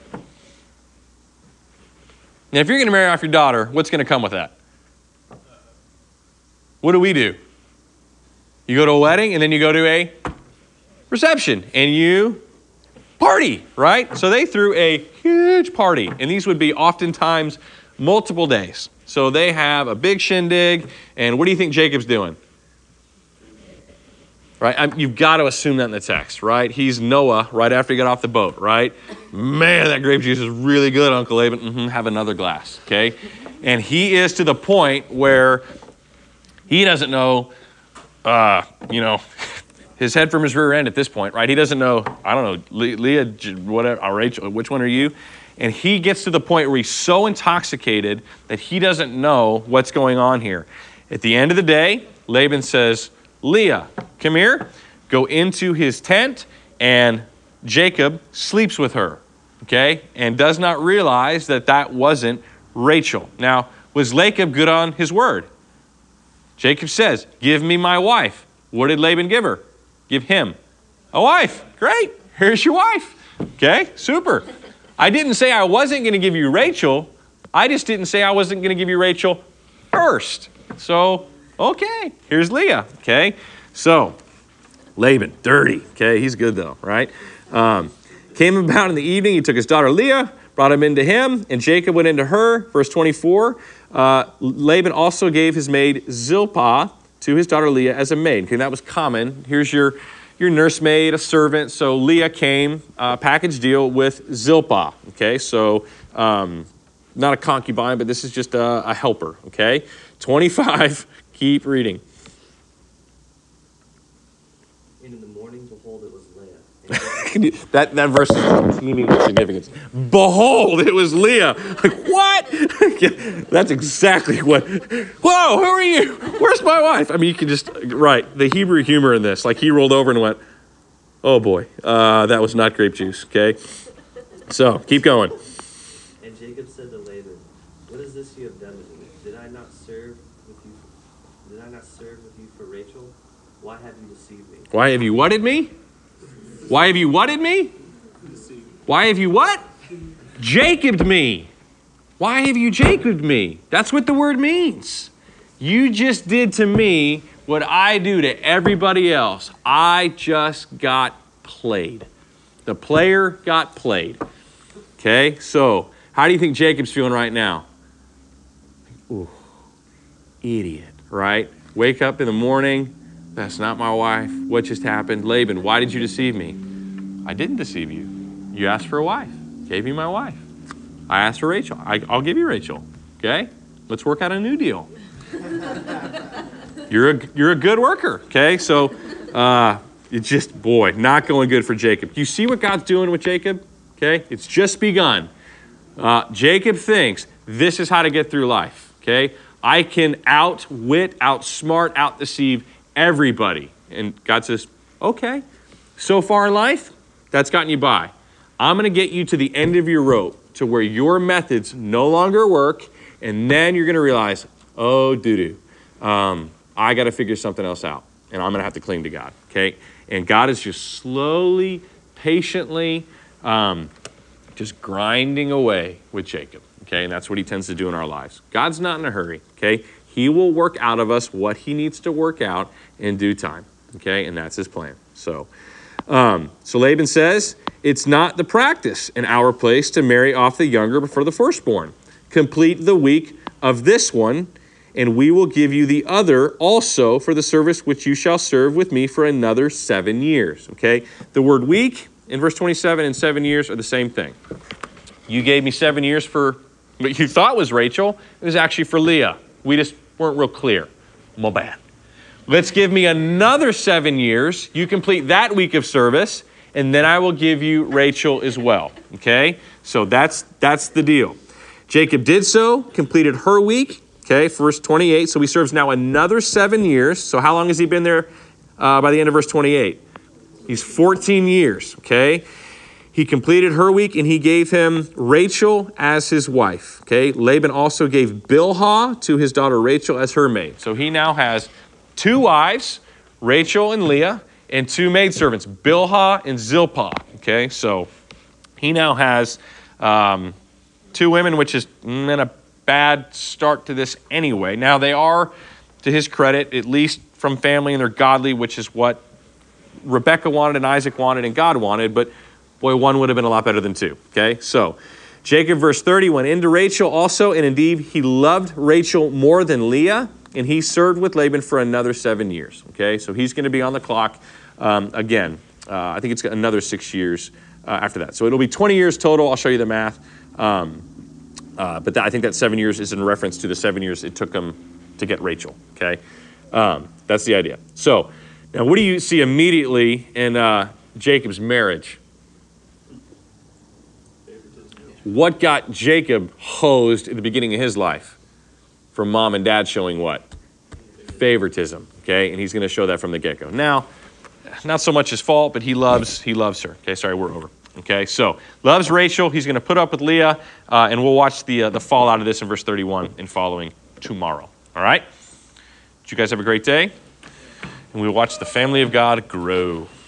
Speaker 1: Now, if you're going to marry off your daughter, what's going to come with that? What do? You go to a wedding, and then you go to a reception, and you party, right? So they threw a huge party, and these would be oftentimes multiple days. So they have a big shindig, and what do you think Jacob's doing? Right? You've got to assume that in the text, right? He's Noah right after he got off the boat, right? Man, that grape juice is really good, Uncle Laban. Have another glass, okay? And he is to the point where he doesn't know, his head from his rear end at this point, right? He doesn't know, I don't know, Leah, whatever, or Rachel, which one are you? And he gets to the point where he's so intoxicated that he doesn't know what's going on here. At the end of the day, Laban says, Leah, come here, go into his tent, and Jacob sleeps with her, okay? And does not realize that wasn't Rachel. Now, was Jacob good on his word? Jacob says, give me my wife. What did Laban give her? Give him a wife. Great. Here's your wife. Okay, super. I didn't say I wasn't going to give you Rachel. I just didn't say I wasn't going to give you Rachel first. So, okay, here's Leah. Okay, so Laban, dirty. Okay, he's good though, right? Came about in the evening. He took his daughter Leah, brought him into him, and Jacob went into her. Verse 24. Laban also gave his maid Zilpah to his daughter Leah as a maid. Okay, that was common. Here's your nursemaid, a servant. So Leah came, package deal with Zilpah. Okay, so not a concubine, but this is just a helper. Okay, 25. Keep reading.
Speaker 11: And in the morning, behold, it was Leah.
Speaker 1: that verse is teeming with significance. Behold, it was Leah. Like, what? Yeah, that's exactly what. Whoa, who are you? Where's my wife? I mean, you can just, right, the Hebrew humor in this. Like, he rolled over and went, oh boy, that was not grape juice, okay? So, keep going.
Speaker 11: And Jacob said to Laban, what is this you have done with me? Did I not serve with you for Rachel? Why have you deceived me?
Speaker 1: Why have you whatted me? Why have you whatted me? Why have you what? Jacobed me. Why have you Jacobed me? That's what the word means. You just did to me what I do to everybody else. I just got played. The player got played. Okay, so how do you think Jacob's feeling right now? Ooh, idiot, right? Wake up in the morning. That's not my wife. What just happened? Laban, why did you deceive me? I didn't deceive you. You asked for a wife. Gave me my wife. I asked for Rachel. I'll give you Rachel. Okay? Let's work out a new deal. You're a good worker. Okay? So it's just, boy, not going good for Jacob. You see what God's doing with Jacob? Okay? It's just begun. Jacob thinks this is how to get through life. Okay? I can outwit, outsmart, outdeceive everybody. And God says, okay, so far in life, that's gotten you by. I'm going to get you to the end of your rope to where your methods no longer work, and then you're going to realize, oh, doo-doo, I got to figure something else out, and I'm going to have to cling to God, okay? And God is just slowly, patiently, just grinding away with Jacob, okay? And that's what he tends to do in our lives. God's not in a hurry, okay? He will work out of us what he needs to work out in due time, okay? And that's his plan. So Laban says, it's not the practice in our place to marry off the younger before the firstborn. Complete the week of this one, and we will give you the other also for the service which you shall serve with me for another 7 years, okay? The word week in verse 27 and 7 years are the same thing. You gave me 7 years for what you thought was Rachel. It was actually for Leah. We just weren't real clear. My bad. Let's give me another 7 years. You complete that week of service, and then I will give you Rachel as well. Okay? So that's the deal. Jacob did so, completed her week. Okay, verse 28. So he serves now another 7 years. So how long has he been there by the end of verse 28? He's 14 years. Okay? He completed her week, and he gave him Rachel as his wife. Okay, Laban also gave Bilhah to his daughter Rachel as her maid. So he now has 2 wives, Rachel and Leah, and 2 maidservants, Bilhah and Zilpah. Okay, so he now has 2 women, which is a bad start to this anyway. Now they are, to his credit, at least from family, and they're godly, which is what Rebekah wanted and Isaac wanted and God wanted, but boy, 1 would have been a lot better than 2, okay? So Jacob, verse 30, went into Rachel also, and indeed he loved Rachel more than Leah, and he served with Laban for another 7 years, okay? So he's going to be on the clock again. I think it's another 6 years after that. So it'll be 20 years total. I'll show you the math. But I think that 7 years is in reference to the 7 years it took him to get Rachel, okay? That's the idea. So now what do you see immediately in Jacob's marriage? What got Jacob hosed at the beginning of his life? From mom and dad showing what? Favoritism, okay? And he's going to show that from the get-go. Now, not so much his fault, but he loves her. Okay, sorry, we're over. Okay, so loves Rachel. He's going to put up with Leah, and we'll watch the fallout of this in verse 31 and following tomorrow. All right? Did you guys have a great day? And we'll watch the family of God grow.